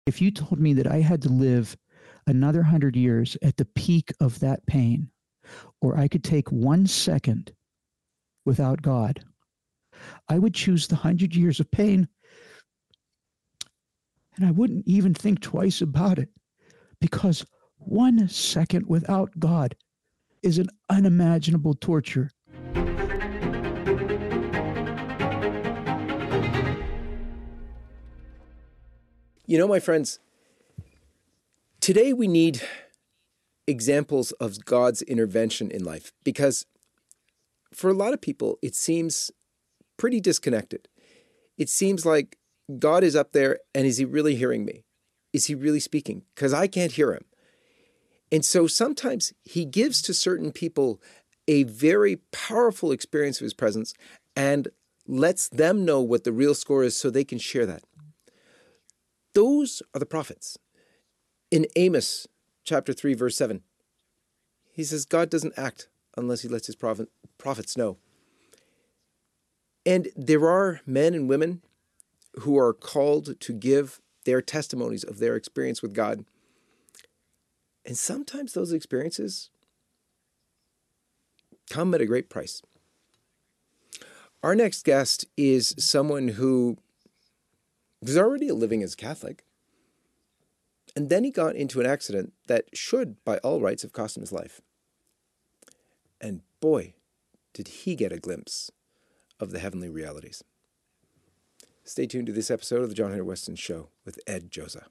If you told me that I had to live another 100 years at the peak of that pain, or I could take 1 second without God, I would choose the 100 years of pain, and I wouldn't even think twice about it, because 1 second without God is an unimaginable torture. You know, my friends, today we need examples of God's intervention in life, because for a lot of people, it seems pretty disconnected. It seems like God is up there, and is he really hearing me? Is he really speaking? Because I can't hear him. And so sometimes he gives to certain people a very powerful experience of his presence and lets them know what the real score is so they can share that. Those are the prophets. In Amos chapter 3, verse 7, he says, God doesn't act unless he lets his prophets know. And there are men and women who are called to give their testimonies of their experience with God. And sometimes those experiences come at a great price. Our next guest is someone who was already living as a Catholic, and then he got into an accident that should, by all rights, have cost him his life. And boy, did he get a glimpse of the heavenly realities. Stay tuned to this episode of the John Henry Weston Show with Ed Joza.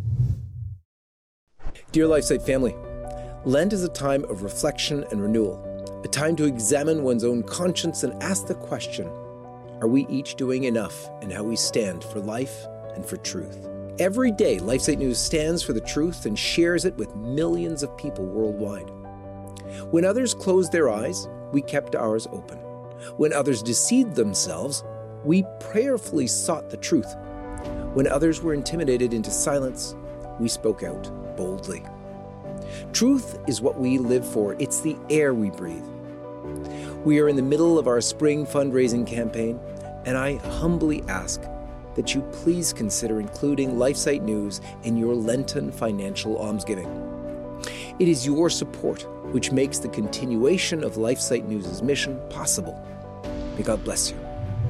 Dear LifeSite family, Lent is a time of reflection and renewal, a time to examine one's own conscience and ask the question, are we each doing enough in how we stand for life and for truth? Every day, LifeSite News stands for the truth and shares it with millions of people worldwide. When others closed their eyes, we kept ours open. When others deceived themselves, we prayerfully sought the truth. When others were intimidated into silence, we spoke out boldly. Truth is what we live for. It's the air we breathe. We are in the middle of our spring fundraising campaign, and I humbly ask that you please consider including LifeSite News in your Lenten financial almsgiving. It is your support which makes the continuation of LifeSite News' mission possible. May God bless you.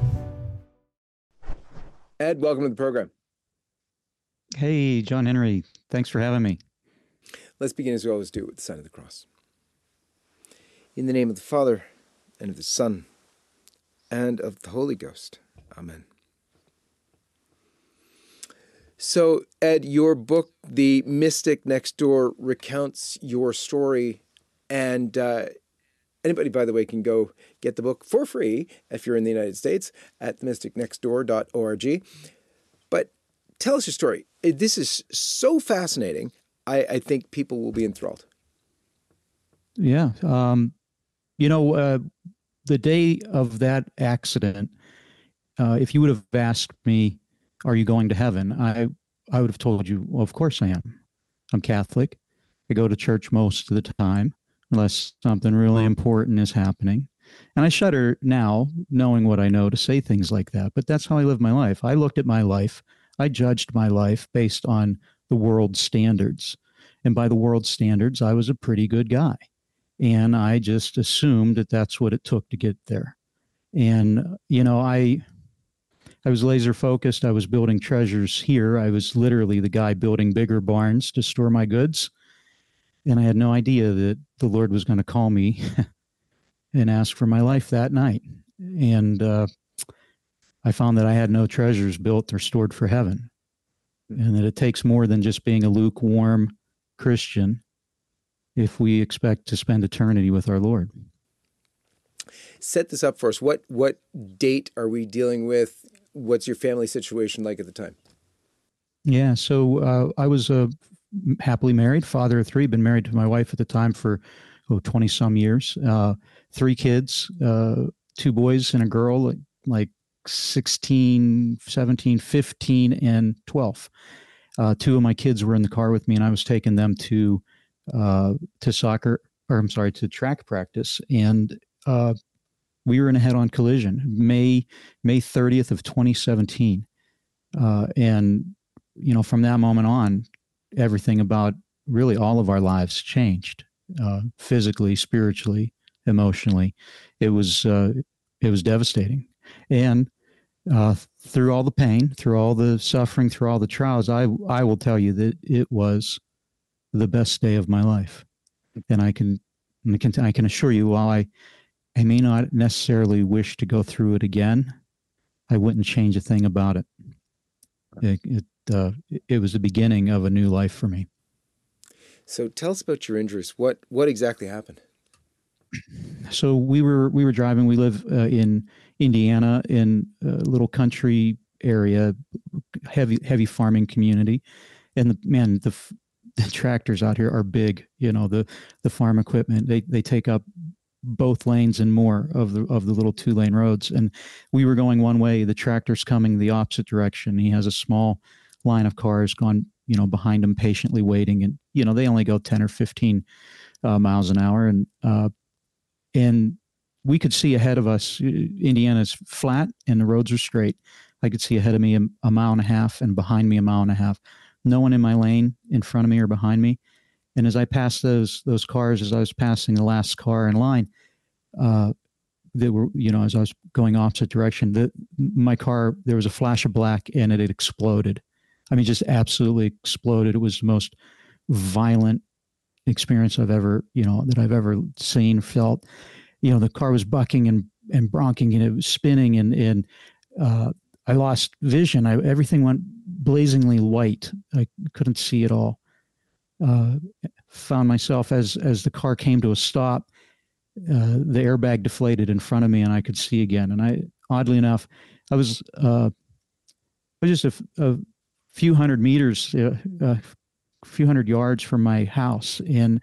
Ed, welcome to the program. Hey, John Henry. Thanks for having me. Let's begin as we always do with the sign of the cross. In the name of the Father, and of the Son, and of the Holy Ghost. Amen. So, Ed, your book, The Mystic Next Door, recounts your story, and anybody, by the way, can go get the book for free if you're in the United States at themysticnextdoor.org. But tell us your story. This is so fascinating. I think people will be enthralled. Yeah. The day of that accident, if you would have asked me, are you going to heaven? I would have told you, well, of course I am. I'm Catholic. I go to church most of the time, unless something really important is happening. And I shudder now, knowing what I know, to say things like that. But that's how I live my life. I looked at my life. I judged my life based on the world's standards. And by the world's standards, I was a pretty good guy. And I just assumed that that's what it took to get there. And, I was laser focused. I was building treasures here. I was literally the guy building bigger barns to store my goods. And I had no idea that the Lord was going to call me and ask for my life that night. And I found that I had no treasures built or stored for heaven. And that it takes more than just being a lukewarm Christian if we expect to spend eternity with our Lord. Set this up for us. What date are we dealing with? What's your family situation like at the time? Yeah, so I was happily married, father of three, been married to my wife at the time for 20-some years. 3 kids, 2 boys and a girl, like 16, 17, 15, and 12. 2 of my kids were in the car with me, and I was taking them to track practice, and we were in a head-on collision, May 30th of 2017, and from that moment on, everything about really all of our lives changed, physically, spiritually, emotionally. It was devastating. And through all the pain, through all the suffering, through all the trials, I will tell you that it was the best day of my life. And I can assure you, while I may not necessarily wish to go through it again, I wouldn't change a thing about it. It was the beginning of a new life for me. So tell us about your injuries. What exactly happened? So we were driving. We live in Indiana, in a little country area, heavy farming community, and the tractors out here are big. The farm equipment, they take up both lanes and more of the little 2-lane roads. And we were going one way, the tractor's coming the opposite direction. He has a small line of cars gone, behind him, patiently waiting. And, they only go 10 or 15 miles an hour. And we could see ahead of us. Indiana's flat and the roads are straight. I could see ahead of me a mile and a half and behind me a mile and a half. No one in my lane, in front of me or behind me. And as I passed those cars, as I was passing the last car in line, that were, as I was going opposite direction, my car, there was a flash of black and it had exploded. I mean, just absolutely exploded. It was the most violent experience I've ever seen, felt. The car was bucking and bronking, and it was spinning, and I lost vision. Everything went blazingly white. I couldn't see at all. Found myself as the car came to a stop, the airbag deflated in front of me and I could see again. And oddly enough, I was just a few hundred meters, a few hundred yards from my house. And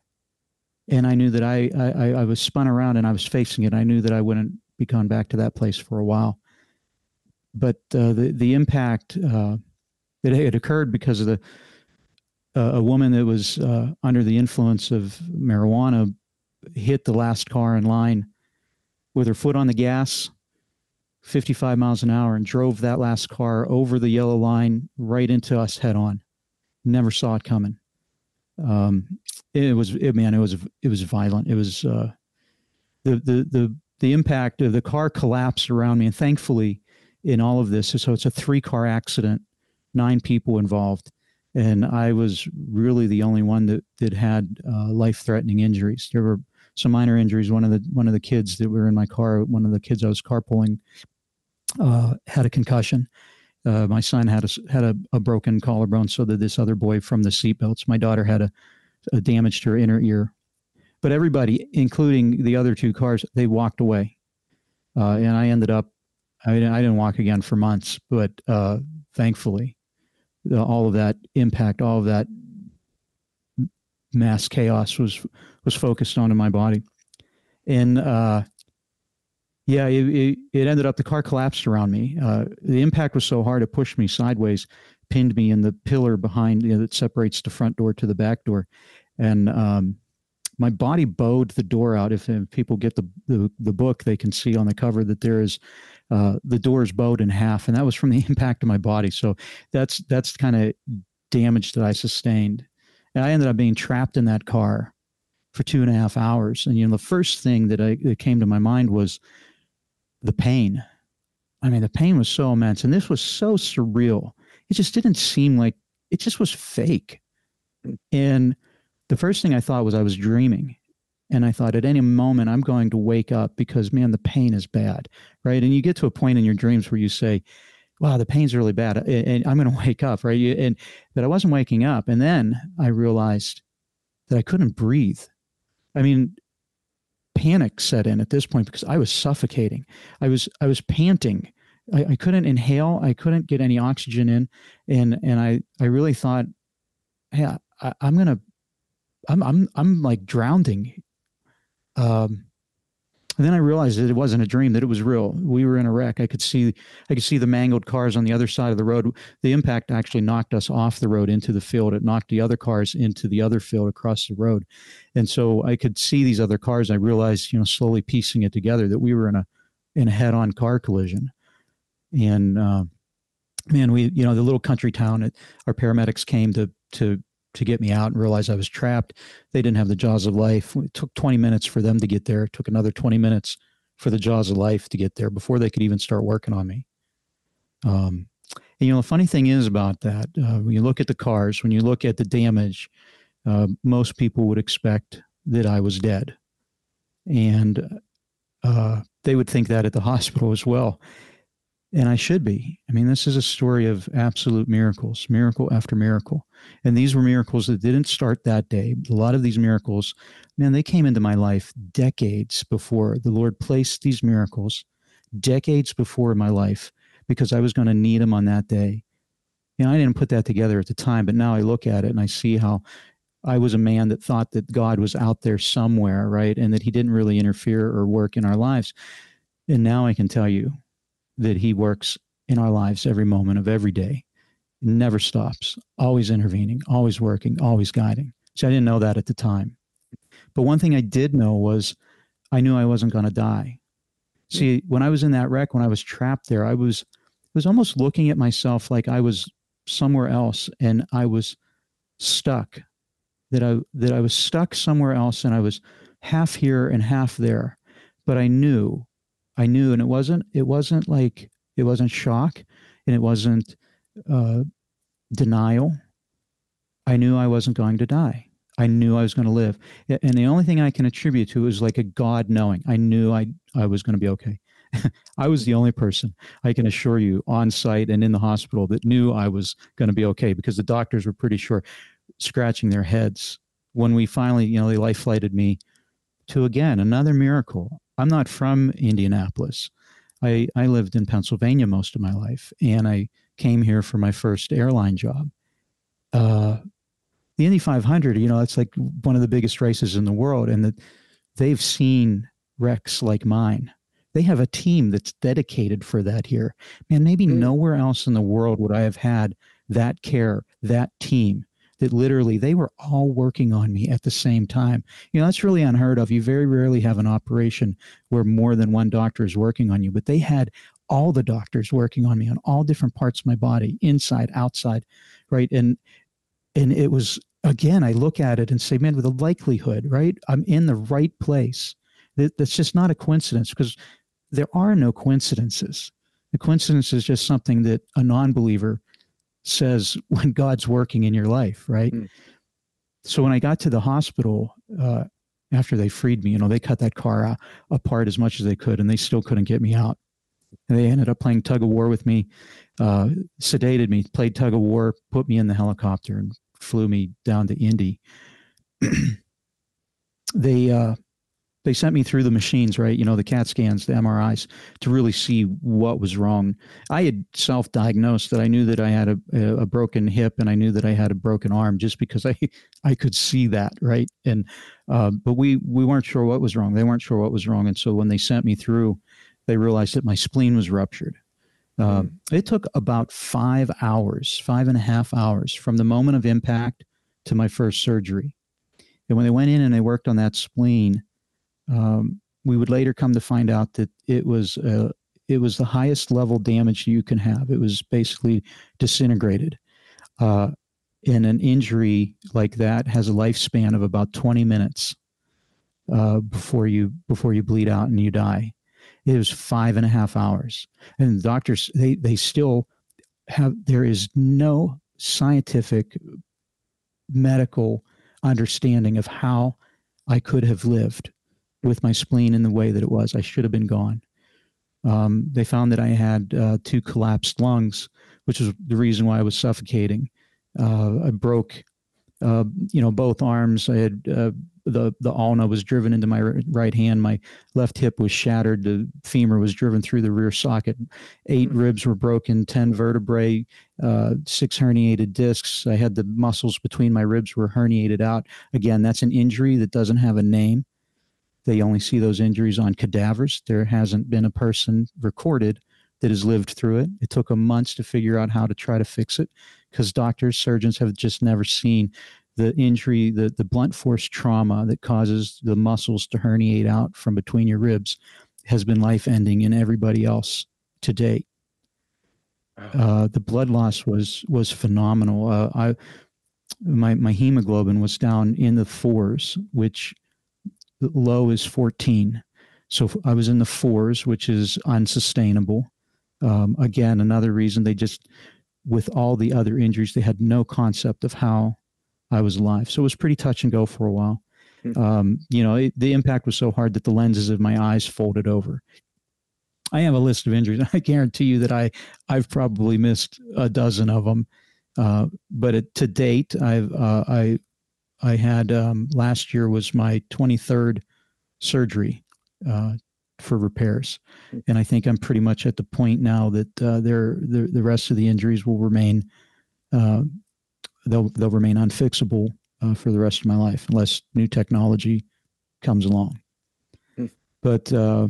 I knew that I was spun around and I was facing it. I knew that I wouldn't be gone back to that place for a while. But the impact, it had occurred because of a woman that was under the influence of marijuana hit the last car in line with her foot on the gas, 55 miles an hour, and drove that last car over the yellow line right into us head on. Never saw it coming. It was violent. It was the impact of the car collapsed around me, and thankfully, in all of this, so it's a 3-car accident, 9 people involved. And I was really the only one that had life-threatening injuries. There were some minor injuries. One of the kids that were in my car, one of the kids I was carpooling, had a concussion. My son had a broken collarbone. So did this other boy from the seatbelts. My daughter had a damage to her inner ear. But everybody, including the other 2 cars, they walked away. And I ended up, I didn't walk again for months. But thankfully, all of that impact, all of that mass chaos was focused onto my body. And it ended up, the car collapsed around me. The impact was so hard, it pushed me sideways, pinned me in the pillar behind, that separates the front door to the back door. And my body bowed the door out. If people get the book, they can see on the cover that there is the door is bowed in half, and that was from the impact of my body. So that's the kind of damage that I sustained. And I ended up being trapped in that car for 2.5 hours. And the first thing that came to my mind was the pain. I mean, the pain was so immense, and this was so surreal. It just didn't seem like, it just was fake. And the first thing I thought was I was dreaming. And I thought at any moment I'm going to wake up because, man, the pain is bad, right? And you get to a point in your dreams where you say, wow, the pain's really bad, and I'm going to wake up, right? But I wasn't waking up. And then I realized that I couldn't breathe. I mean, panic set in at this point because I was suffocating. I was panting. I couldn't inhale. I couldn't get any oxygen in. And I really thought, hey, I'm like drowning. And then I realized that it wasn't a dream, that it was real. We were in a wreck. I could see the mangled cars on the other side of the road. The impact actually knocked us off the road into the field. It knocked the other cars into the other field across the road. And so I could see these other cars. I realized, slowly piecing it together, that we were in a head-on car collision. And man, the little country town, our paramedics came to get me out and realized I was trapped. They didn't have the jaws of life. It took 20 minutes for them to get there. It took another 20 minutes for the jaws of life to get there before they could even start working on me. And, the funny thing is about that, when you look at the cars, when you look at the damage, most people would expect that I was dead. And they would think that at the hospital as well. And I should be. I mean, this is a story of absolute miracles, miracle after miracle. And these were miracles that didn't start that day. A lot of these miracles, man, they came into my life decades before. The Lord placed these miracles decades before my life because I was going to need them on that day. I didn't put that together at the time, but now I look at it and I see how I was a man that thought that God was out there somewhere, right? And that he didn't really interfere or work in our lives. And now I can tell you that he works in our lives every moment of every day, never stops, always intervening, always working, always guiding. So I didn't know that at the time. But one thing I did know was I knew I wasn't going to die. See, when I was in that wreck, when I was trapped there, I was almost looking at myself like I was somewhere else and I was stuck, that I was stuck somewhere else and I was half here and half there. But I knew, and it wasn't shock and it wasn't denial. I knew I wasn't going to die. I knew I was going to live. And the only thing I can attribute to is like a God knowing. I knew I was going to be okay. I was the only person, I can assure you, on site and in the hospital that knew I was going to be okay, because the doctors were pretty sure, scratching their heads when we finally, they life flighted me to, again, another miracle. I'm not from Indianapolis. I lived in Pennsylvania most of my life, and I came here for my first airline job. The Indy 500, it's like one of the biggest races in the world, and that they've seen wrecks like mine. They have a team that's dedicated for that here. Man, maybe nowhere else in the world would I have had that care, that team, that literally they were all working on me at the same time. That's really unheard of. You very rarely have an operation where more than one doctor is working on you, but they had all the doctors working on me on all different parts of my body, inside, outside, right? And it was, again, I look at it and say, man, with the likelihood, right? I'm in the right place. That's just not a coincidence, because there are no coincidences. The coincidence is just something that a non-believer says when God's working in your life, right? So when I got to the hospital, after they freed me, they cut that car apart as much as they could, and they still couldn't get me out. And they ended up playing tug of war with me, sedated me, played tug of war, put me in the helicopter, and flew me down to Indy. They sent me through the machines, right? The CAT scans, the MRIs, to really see what was wrong. I had self-diagnosed that I knew that I had a broken hip, and I knew that I had a broken arm, just because I could see that, right? And but we weren't sure what was wrong. They weren't sure what was wrong. And so when they sent me through, they realized that my spleen was ruptured. It took about 5.5 hours from the moment of impact to my first surgery. And when they went in and they worked on that spleen, we would later come to find out that it was the highest level damage you can have. It was basically disintegrated. And an injury like that has a lifespan of about 20 minutes before you bleed out and you die. It was 5.5 hours. And the doctors, they still have, there is no scientific medical understanding of how I could have lived with my spleen in the way that it was. I should have been gone. They found that I had 2 collapsed lungs, which is the reason why I was suffocating. I broke, both arms. I had the ulna was driven into my right hand. My left hip was shattered. The femur was driven through the rear socket. 8 ribs were broken, 10 vertebrae, 6 herniated discs. I had the muscles between my ribs were herniated out. Again, that's an injury that doesn't have a name. They only see those injuries on cadavers. There hasn't been a person recorded that has lived through it. It took them months to figure out how to try to fix it, because doctors, surgeons have just never seen the injury, the blunt force trauma that causes the muscles to herniate out from between your ribs has been life-ending in everybody else to date. Oh. The blood loss was phenomenal. My hemoglobin was down in the fours, which the low is 14. So I was in the fours, which is unsustainable. Again, another reason they just, with all the other injuries, they had no concept of how I was alive. So it was pretty touch and go for a while. The impact was so hard that the lenses of my eyes folded over. I have a list of injuries. I guarantee you that I've probably missed a dozen of them. But to date, I had last year was my 23rd surgery for repairs, and I think I'm pretty much at the point now that the rest of the injuries will remain they'll remain unfixable for the rest of my life unless new technology comes along. But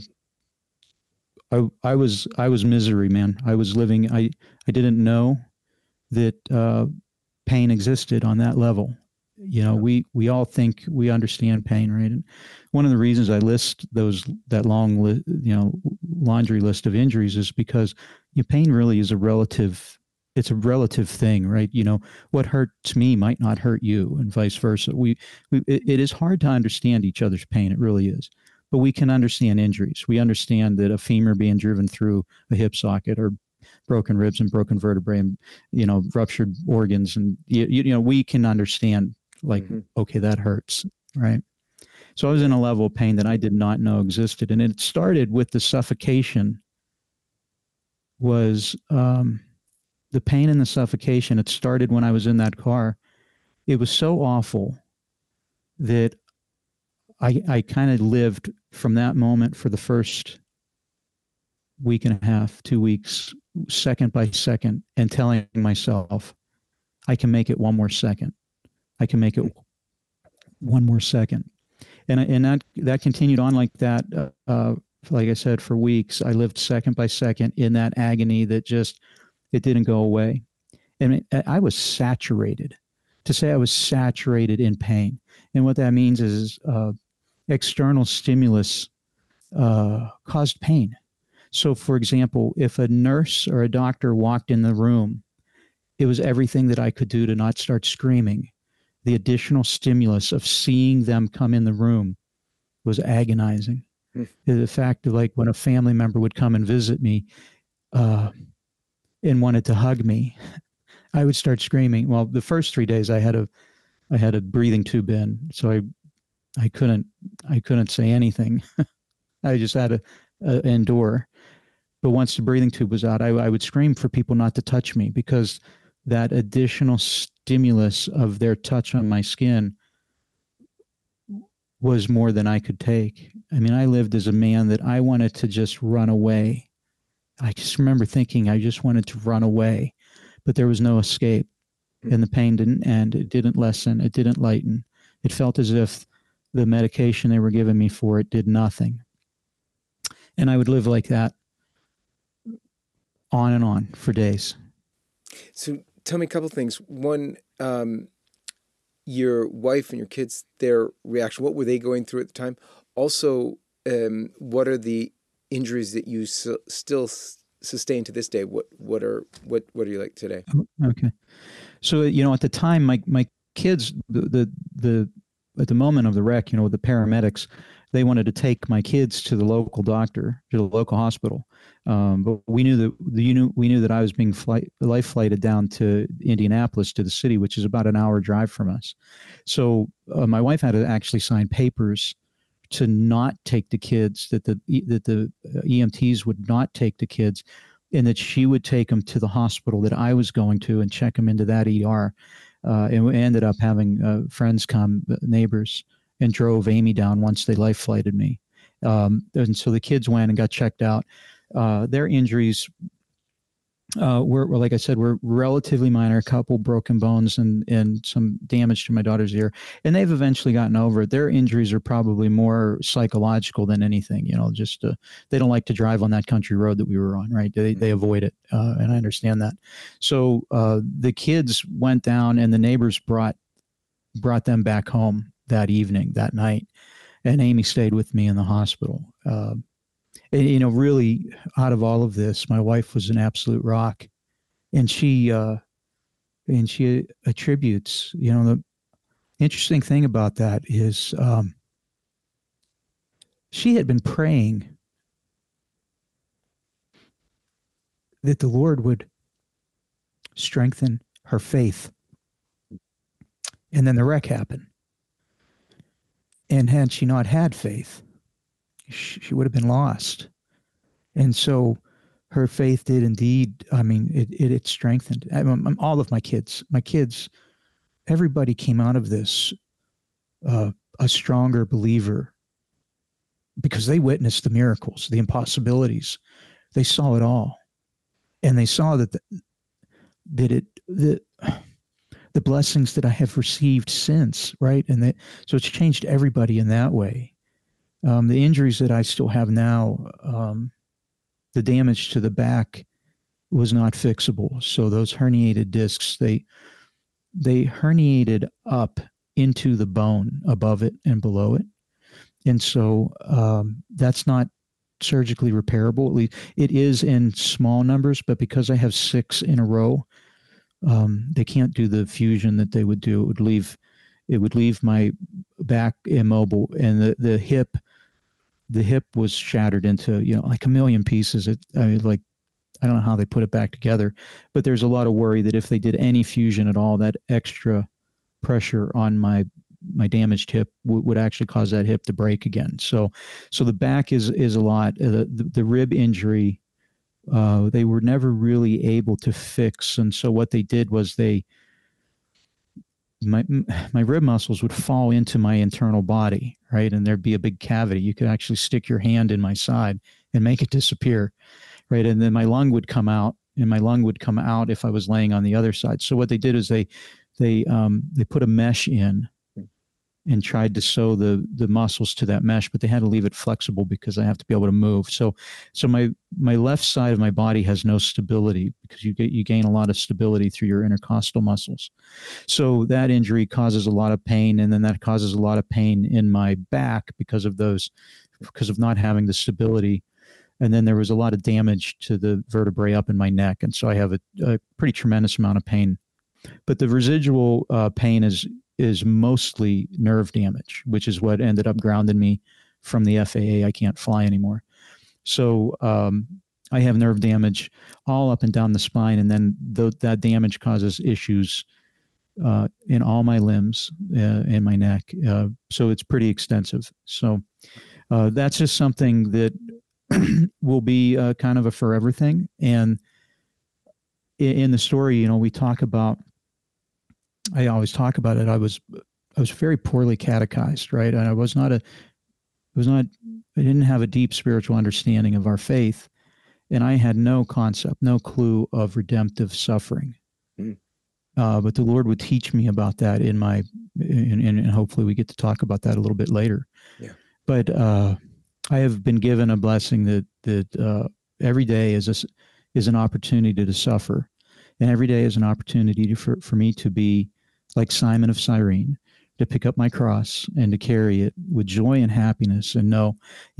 I was misery, man. I was living. I didn't know that pain existed on that level. We all think we understand pain, right? And one of the reasons I list that long laundry list of injuries is because your pain really is it's a relative thing, right? What hurts me might not hurt you, and vice versa. It is hard to understand each other's pain. It really is. But we can understand injuries. We understand that a femur being driven through a hip socket, or broken ribs and broken vertebrae, and ruptured organs, and we can understand, like, okay, that hurts, right? So I was in a level of pain that I did not know existed, and it started with the suffocation. Was the pain and the suffocation? It started when I was in that car. It was so awful that I kind of lived from that moment for the first week and a half, 2 weeks, second by second, and telling myself, I can make it one more second. I can make it one more second. And that continued on like that. Like I said, for weeks, I lived second by second in that agony that it didn't go away. And I was saturated. To say I was saturated in pain. And what that means is external stimulus caused pain. So, for example, if a nurse or a doctor walked in the room, it was everything that I could do to not start screaming. The additional stimulus of seeing them come in the room was agonizing. The fact of, like, when a family member would come and visit me and wanted to hug me, I would start screaming. Well, the first 3 days I had a breathing tube in, so I couldn't say anything. I just had to endure. But once the breathing tube was out, I would scream for people not to touch me, because that additional stimulus of their touch on my skin was more than I could take. I mean, I lived as a man that I wanted to just run away. I just remember thinking I just wanted to run away, but there was no escape, and the pain didn't end. It didn't lessen. It didn't lighten. It felt as if the medication they were giving me for it did nothing. And I would live like that on and on for days. So tell me a couple of things. One, your wife and your kids, their reaction, what were they going through at the time? Also, what are the injuries that you still sustain to this day? What are you like today? Okay. So, at the time, my kids, the at the moment of the wreck, the paramedics, they wanted to take my kids to the local doctor, to the local hospital. But we knew that I was being life flighted down to Indianapolis, to the city, which is about an hour drive from us. So my wife had to actually sign papers to not take the kids, that the EMTs would not take the kids, and that she would take them to the hospital that I was going to and check them into that ER. And we ended up having friends come, neighbors, and drove Amy down once they life flighted me. And so the kids went and got checked out. Their injuries were, like I said, were relatively minor, a couple broken bones and some damage to my daughter's ear. And they've eventually gotten over it. Their injuries are probably more psychological than anything, just they don't like to drive on that country road that we were on, right? They avoid it. And I understand that. So the kids went down, and the neighbors brought them back home that evening, that night. And Amy stayed with me in the hospital. And, really, out of all of this, my wife was an absolute rock. And she attributes, the interesting thing about that is she had been praying that the Lord would strengthen her faith. And then the wreck happened. And had she not had faith, she would have been lost. And so her faith did indeed, it strengthened. All of my kids, everybody came out of this a stronger believer because they witnessed the miracles, the impossibilities. They saw it all. And they saw that the blessings that I have received since, right? And so it's changed everybody in that way. The injuries that I still have now, the damage to the back was not fixable. So those herniated discs, they herniated up into the bone above it and below it. And so that's not surgically repairable. At least it is in small numbers, but because I have 6 in a row, they can't do the fusion that they would do. It would leave my back immobile, and the hip was shattered into, like a million pieces. I don't know how they put it back together, but there's a lot of worry that if they did any fusion at all, that extra pressure on my damaged hip would actually cause that hip to break again. So the back is a lot. The rib injury, they were never really able to fix. And so what they did was my rib muscles would fall into my internal body, right? And there'd be a big cavity. You could actually stick your hand in my side and make it disappear, right? And then my lung would come out, and my lung would come out if I was laying on the other side. So what they did is they put a mesh in and tried to sew the muscles to that mesh, but they had to leave it flexible because I have to be able to move. So my left side of my body has no stability because you gain a lot of stability through your intercostal muscles. So that injury causes a lot of pain, and then that causes a lot of pain in my back because of not having the stability. And then there was a lot of damage to the vertebrae up in my neck, and so I have a pretty tremendous amount of pain. But the residual pain is mostly nerve damage, which is what ended up grounding me from the FAA. I can't fly anymore. So I have nerve damage all up and down the spine, and then that damage causes issues in all my limbs and my neck. So it's pretty extensive. So that's just something that will be kind of a forever thing. And in the story, we talk about, I always talk about it. I was very poorly catechized, right? And I didn't have a deep spiritual understanding of our faith. And I had no concept, no clue of redemptive suffering. Mm. But the Lord would teach me about that and hopefully we get to talk about that a little bit later. Yeah. But I have been given a blessing that every day is an opportunity to suffer. And every day is an opportunity for me to be like Simon of Cyrene, to pick up my cross and to carry it with joy and happiness, and know.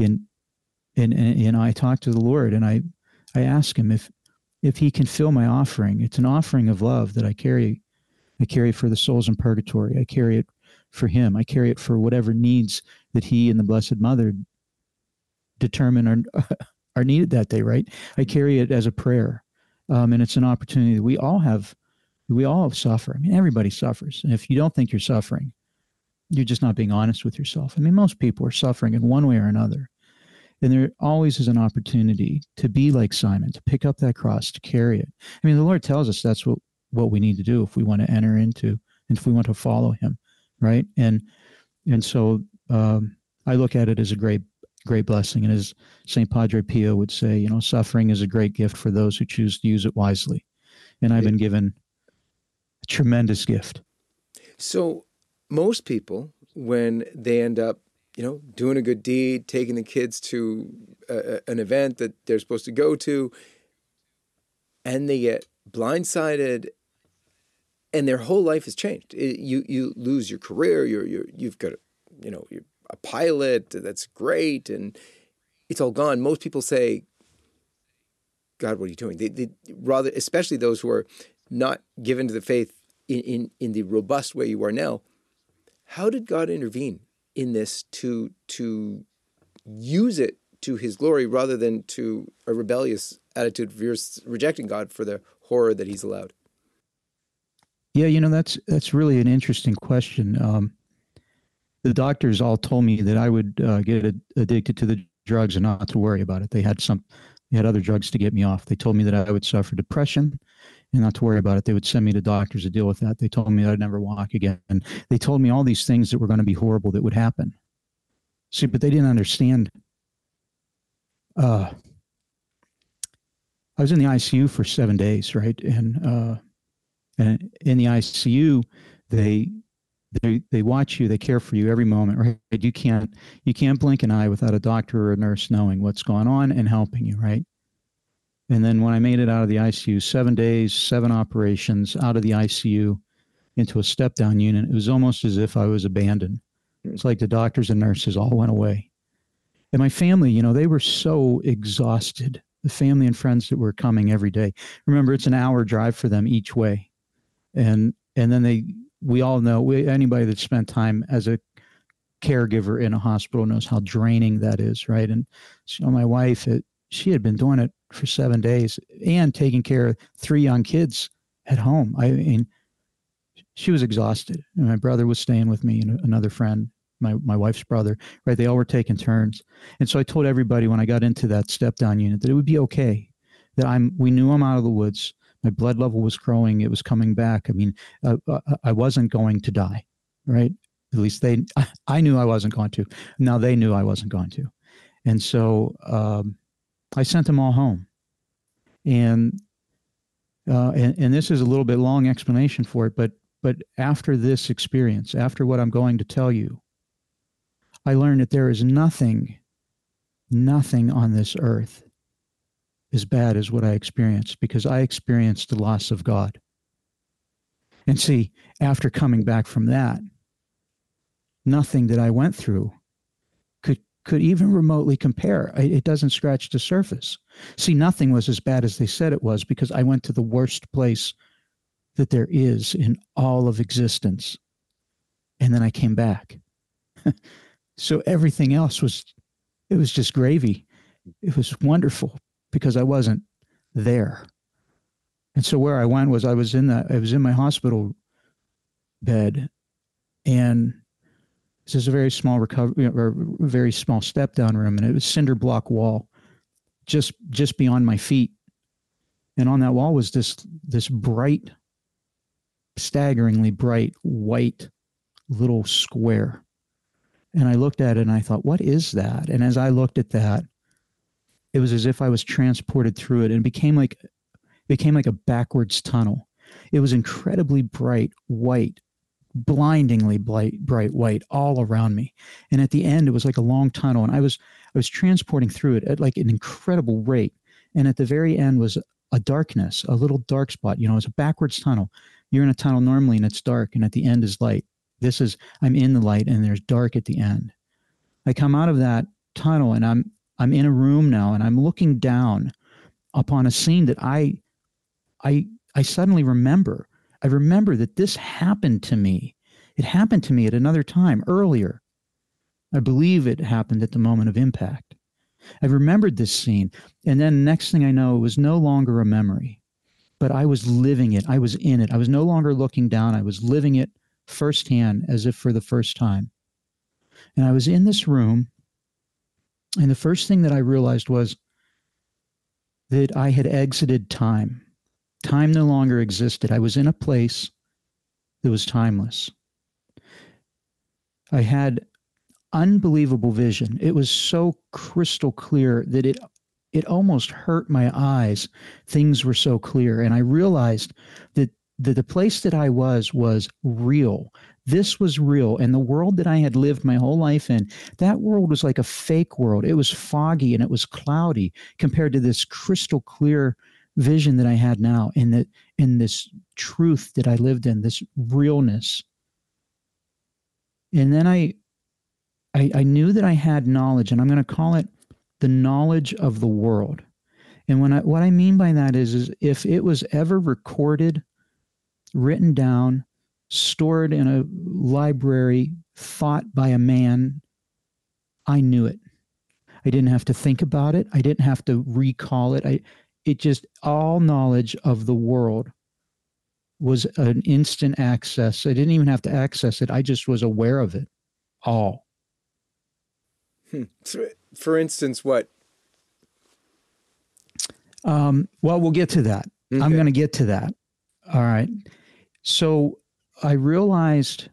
And I talk to the Lord, and I ask him if he can fill my offering. It's an offering of love that I carry. I carry it for the souls in purgatory. I carry it for him. I carry it for whatever needs that he and the Blessed Mother determine are needed that day, right? I carry it as a prayer. And it's an opportunity that we all have suffer. I mean, everybody suffers. And if you don't think you're suffering, you're just not being honest with yourself. I mean, most people are suffering in one way or another. And there always is an opportunity to be like Simon, to pick up that cross, to carry it. I mean, the Lord tells us that's what we need to do if we want to enter into, and if we want to follow him, right? And so I look at it as a great blessing. And as St. Padre Pio would say, suffering is a great gift for those who choose to use it wisely. And I've been given a tremendous gift. So most people, when they end up, doing a good deed, taking the kids to an event that they're supposed to go to, and they get blindsided, and their whole life has changed. You lose your career. You've got, you're a pilot. That's great, and it's all gone. Most people say, God, what are you doing? They rather, especially those who are not given to the faith in the robust way you are now. How did God intervene in this to use it to his glory rather than to a rebellious attitude of yours rejecting God for the horror that he's allowed? Yeah, that's really an interesting question. The doctors all told me that I would get addicted to the drugs and not to worry about it. They had other drugs to get me off. They told me that I would suffer depression and not to worry about it. They would send me to doctors to deal with that. They told me that I'd never walk again. And they told me all these things that were going to be horrible that would happen. See, but they didn't understand. I was in the ICU for 7 days, right? And in the ICU, they watch you, they care for you every moment, right? You can't blink an eye without a doctor or a nurse knowing what's going on and helping you, right? And then when I made it out of the ICU, 7 days, 7 operations, out of the ICU into a step-down unit, it was almost as if I was abandoned. It's like the doctors and nurses all went away. And my family, they were so exhausted. The family and friends that were coming every day. Remember, it's an hour drive for them each way. And then we all know, anybody that spent time as a caregiver in a hospital knows how draining that is, right? And so my wife, she had been doing it for 7 days and taking care of 3 young kids at home. I mean, she was exhausted. And my brother was staying with me and another friend, my wife's brother, right? They all were taking turns. And so I told everybody when I got into that step-down unit that it would be okay, that we knew I'm out of the woods. My blood level was growing. It was coming back. I mean, I wasn't going to die, right? At least I knew I wasn't going to. Now they knew I wasn't going to. And so I sent them all home. And this is a little bit long explanation for it, but after this experience, after what I'm going to tell you, I learned that there is nothing on this earth as bad as what I experienced, because I experienced the loss of God. And see, after coming back from that, nothing that I went through could even remotely compare. It doesn't scratch the surface. See, nothing was as bad as they said it was, because I went to the worst place that there is in all of existence. And then I came back. So everything else was just gravy. It was wonderful because I wasn't there. And so where I went was I was in my hospital bed, and this is a very small recovery, or very small step down room, and it was cinder block wall just beyond my feet. And on that wall was this bright, staggeringly bright white little square. And I looked at it and I thought, what is that? And as I looked at that, it was as if I was transported through it, and it became like a backwards tunnel. It was incredibly bright white, blindingly bright white all around me. And at the end, it was like a long tunnel, and I was transporting through it at like an incredible rate. And at the very end was a darkness, a little dark spot. It's a backwards tunnel. You're in a tunnel normally and it's dark, and at the end is light. I'm in the light and there's dark at the end. I come out of that tunnel and I'm in a room now, and I'm looking down upon a scene that I suddenly remember. I remember that this happened to me. It happened to me at another time earlier. I believe it happened at the moment of impact. I remembered this scene, and then next thing I know, it was no longer a memory, but I was living it. I was in it. I was no longer looking down. I was living it firsthand, as if for the first time. And I was in this room, and the first thing that I realized was that I had exited time. Time no longer existed. I was in a place that was timeless. I had unbelievable vision. It was so crystal clear that it almost hurt my eyes. Things were so clear. And I realized that the place that I was real. This was real. And the world that I had lived my whole life in, that world was like a fake world. It was foggy and it was cloudy compared to this crystal clear vision that I had now, in this truth that I lived in, this realness. And then I knew that I had knowledge, and I'm going to call it the knowledge of the world. And what I mean by that is if it was ever recorded, written down, stored in a library, thought by a man, I knew it. I didn't have to think about it. I didn't have to recall it. It just, all knowledge of the world was an instant access. I didn't even have to access it. I just was aware of it all. For instance, what? Well, we'll get to that. Okay. I'm going to get to that. All right. So I realized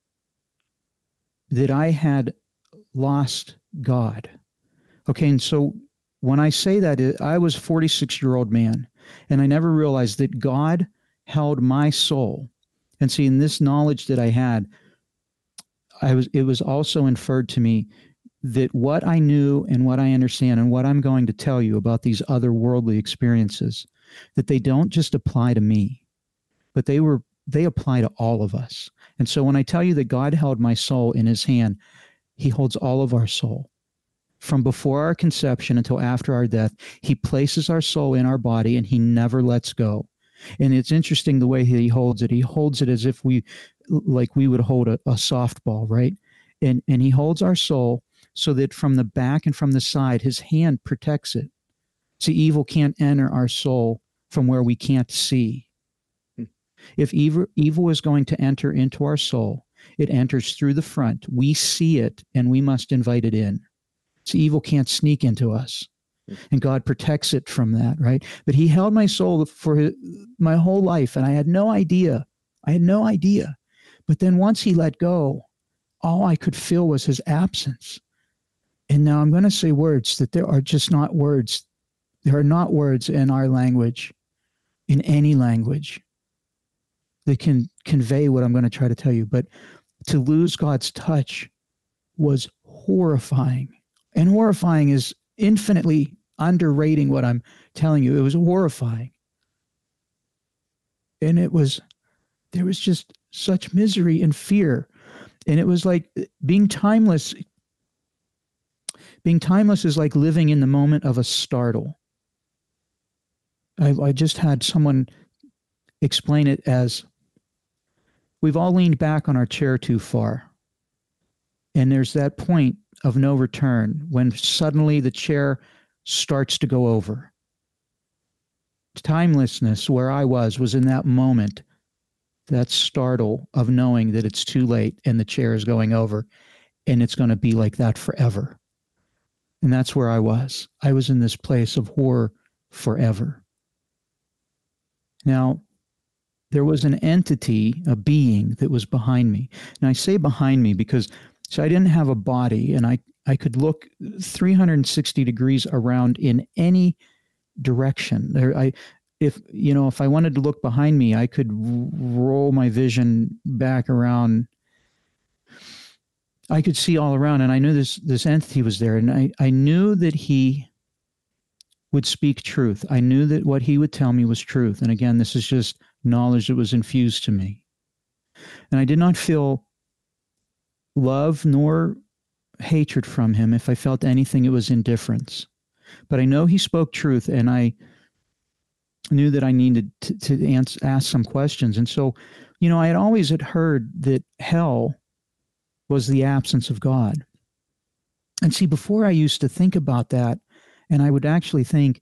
that I had lost God. Okay. And so when I say that, I was a 46-year-old man, and I never realized that God held my soul. And see, in this knowledge that I had, it was also inferred to me that what I knew and what I understand and what I'm going to tell you about these otherworldly experiences, that they don't just apply to me, but they apply to all of us. And so when I tell you that God held my soul in his hand, he holds all of our soul. From before our conception until after our death, he places our soul in our body and he never lets go. And it's interesting the way he holds it. He holds it as if we would hold a softball, right? And he holds our soul so that from the back and from the side, his hand protects it. See, evil can't enter our soul from where we can't see. If evil is going to enter into our soul, it enters through the front. We see it and we must invite it in. See, evil can't sneak into us. And God protects it from that, right? But he held my soul for my whole life, and I had no idea. But then once he let go, all I could feel was his absence. And now I'm going to say words that there are just not words. There are not words in our language, in any language, that can convey what I'm going to try to tell you. But to lose God's touch was horrifying. And horrifying is infinitely underrating what I'm telling you. It was horrifying. And there was just such misery and fear. And it was like being timeless. Being timeless is like living in the moment of a startle. I just had someone explain it as, we've all leaned back on our chair too far. And there's that point of no return when suddenly the chair starts to go over. Timelessness, where I was in that moment, that startle of knowing that it's too late and the chair is going over and it's going to be like that forever. And that's where I was. I was in this place of horror forever. Now, there was an entity, a being that was behind me. And I say behind me because I didn't have a body, and I could look 360 degrees around in any direction. If I wanted to look behind me, I could roll my vision back around. I could see all around, and I knew this entity was there, and I knew that he would speak truth. I knew that what he would tell me was truth. And again, this is just knowledge that was infused to me. And I did not feel love nor hatred from him. If I felt anything, it was indifference. But I know he spoke truth, and I knew that I needed to ask some questions. And so, I had always heard that hell was the absence of God. And see, before I used to think about that, and I would actually think,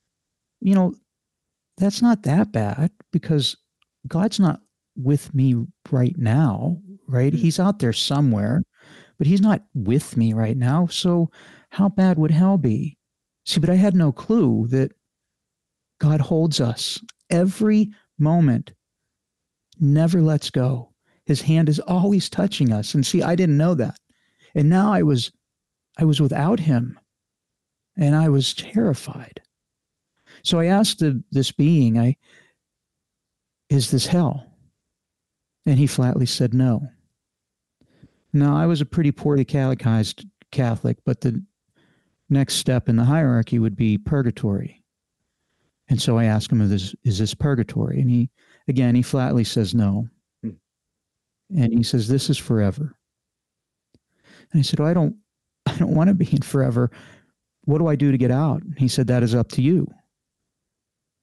that's not that bad, because God's not with me right now, right? He's out there somewhere, but he's not with me right now. So how bad would hell be? See, but I had no clue that God holds us every moment, never lets go. His hand is always touching us. And see, I didn't know that. And now I was without him, and I was terrified. So I asked this being, is this hell? And he flatly said no. Now, I was a pretty poorly catechized Catholic, but the next step in the hierarchy would be purgatory. And so I asked him, is this purgatory? And he flatly says no. And he says, this is forever. And I said, well, I don't want to be in forever. What do I do to get out? And he said, that is up to you.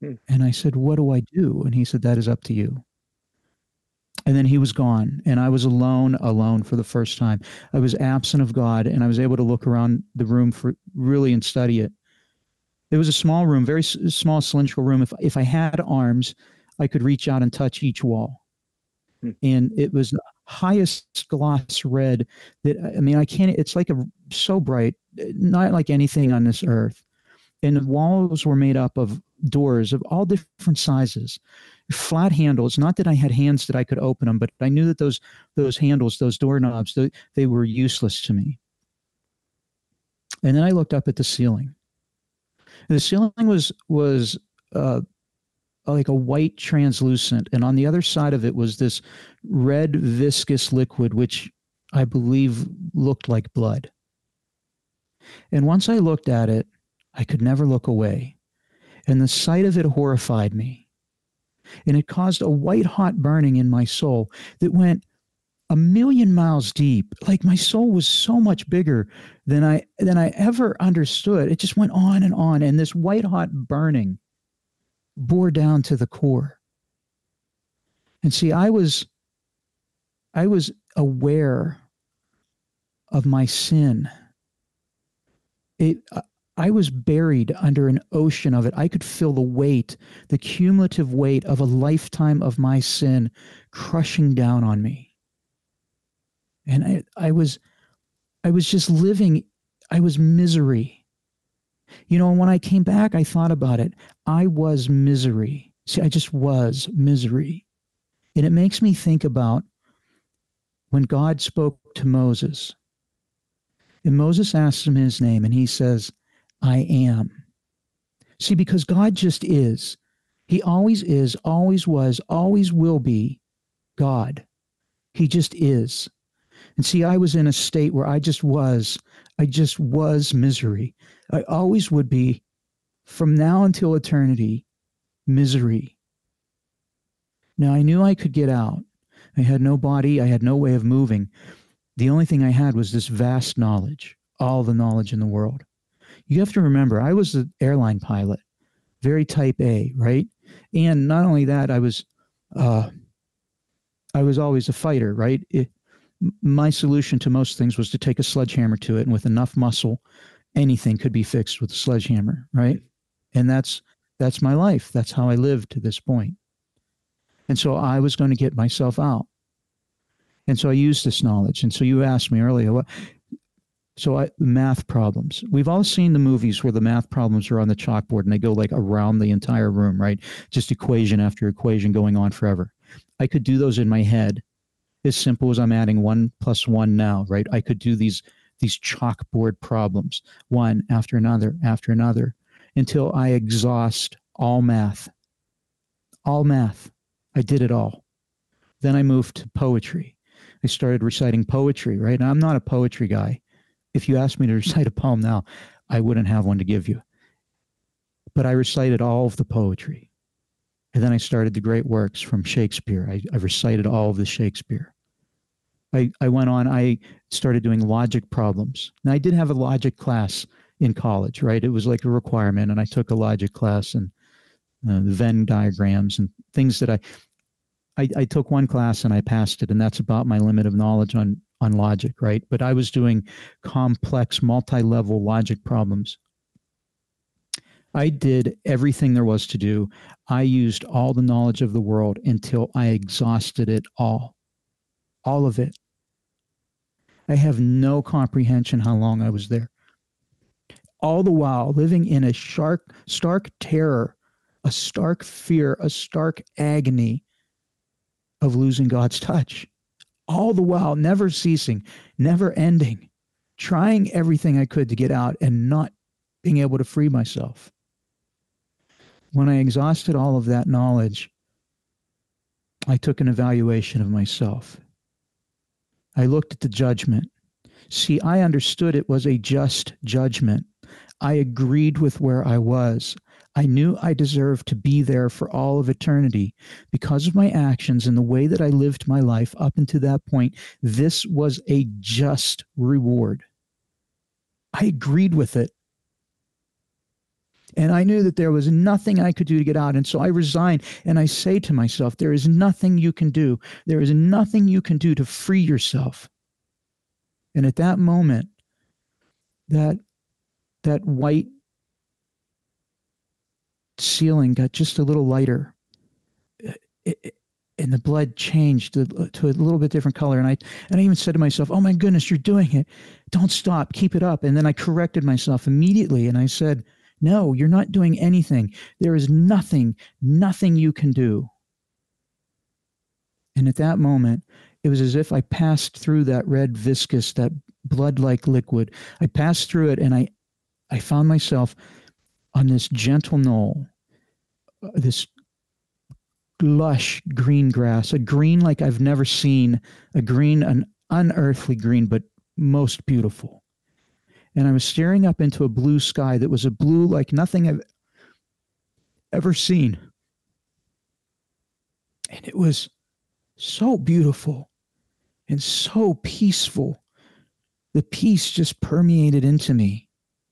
Hmm. And I said, what do I do? And he said, that is up to you. And then he was gone, and I was alone for the first time. I was absent of God, and I was able to look around the room for really and study it. It was a small room, very small cylindrical room. If I had arms, I could reach out and touch each wall. Hmm. And it was highest gloss red that, I mean, I can't, it's like so bright, not like anything on this earth. And the walls were made up of doors of all different sizes, flat handles. Not that I had hands that I could open them, but I knew that those handles, those doorknobs, they were useless to me. And then I looked up at the ceiling. The ceiling was like a white translucent, and on the other side of it was this red viscous liquid, which I believe looked like blood. And once I looked at it, I could never look away. And the sight of it horrified me. And it caused a white hot burning in my soul that went a million miles deep. Like my soul was so much bigger than I ever understood. It just went on, and this white hot burning bore down to the core. And see, I was aware of my sin. I was buried under an ocean of it. I could feel the weight, the cumulative weight of a lifetime of my sin crushing down on me. And I was just living, I was misery. You know, when I came back, I thought about it. I was misery. See, I just was misery. And it makes me think about when God spoke to Moses. And Moses asks him his name, and he says, I am. See, because God just is. He always is, always was, always will be God. He just is. And see, I was in a state where I just was misery. I always would be, from now until eternity, misery. Now, I knew I could get out. I had no body. I had no way of moving. The only thing I had was this vast knowledge, all the knowledge in the world. You have to remember, I was an airline pilot, very type A, right? And not only that, I was always a fighter, right? My solution to most things was to take a sledgehammer to it, and with enough muscle, anything could be fixed with a sledgehammer, right? And that's my life. That's how I lived to this point. And so I was going to get myself out. And so I used this knowledge. And so you asked me earlier, math problems. We've all seen the movies where the math problems are on the chalkboard and they go like around the entire room, right? Just equation after equation going on forever. I could do those in my head as simple as I'm adding 1 + 1 now, right? I could do these chalkboard problems, one after another, until I exhaust all math. All math. I did it all. Then I moved to poetry. I started reciting poetry, right? And I'm not a poetry guy. If you asked me to recite a poem now, I wouldn't have one to give you. But I recited all of the poetry. And then I started the great works from Shakespeare. I recited all of the Shakespeare. I went on, I started doing logic problems. Now, I did have a logic class in college, right? It was like a requirement, and I took a logic class and the Venn diagrams and things that I took one class and I passed it, and that's about my limit of knowledge on logic, right? But I was doing complex, multi-level logic problems. I did everything there was to do. I used all the knowledge of the world until I exhausted it all of it. I have no comprehension how long I was there. All the while living in a stark terror, a stark fear, a stark agony of losing God's touch. All the while, never ceasing, never ending, trying everything I could to get out and not being able to free myself. When I exhausted all of that knowledge, I took an evaluation of myself. I looked at the judgment. See, I understood it was a just judgment. I agreed with where I was. I knew I deserved to be there for all of eternity because of my actions and the way that I lived my life up until that point. This was a just reward. I agreed with it. And I knew that there was nothing I could do to get out. And so I resigned. And I say to myself, there is nothing you can do. There is nothing you can do to free yourself. And at that moment, that white ceiling got just a little lighter. And the blood changed to a little bit different color. And I even said to myself, oh my goodness, you're doing it. Don't stop, keep it up. And then I corrected myself immediately. And I said, no, you're not doing anything. There is nothing you can do. And at that moment, it was as if I passed through that red viscous, that blood-like liquid. I passed through it, and I found myself on this gentle knoll, this lush green grass, a green like I've never seen, an unearthly green, but most beautiful. And I was staring up into a blue sky that was a blue like nothing I've ever seen. And it was so beautiful and so peaceful. The peace just permeated into me.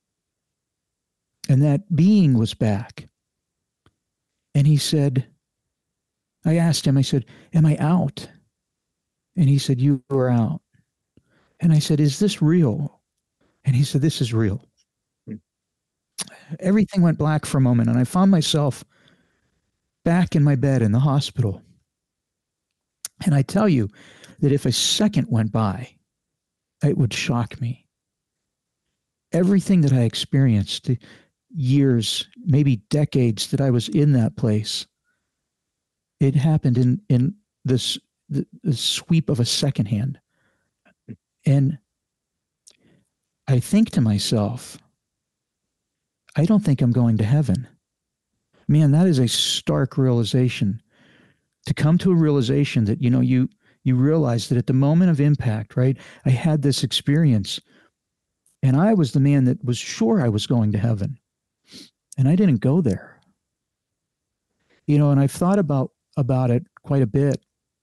And that being was back. And he said, I asked him, I said, am I out? And he said, you are out. And I said, is this real? And he said, this is real. Everything went black for a moment, and I found myself back in my bed in the hospital. And I tell you that if a second went by, it would shock me. Everything that I experienced, the years, maybe decades that I was in that place, it happened in the sweep of a second hand. And I think to myself, I don't think I'm going to heaven. Man, that is a stark realization. To come to a realization that, you realize that at the moment of impact, right, I had this experience, and I was the man that was sure I was going to heaven, and I didn't go there. And I've thought about it quite a bit.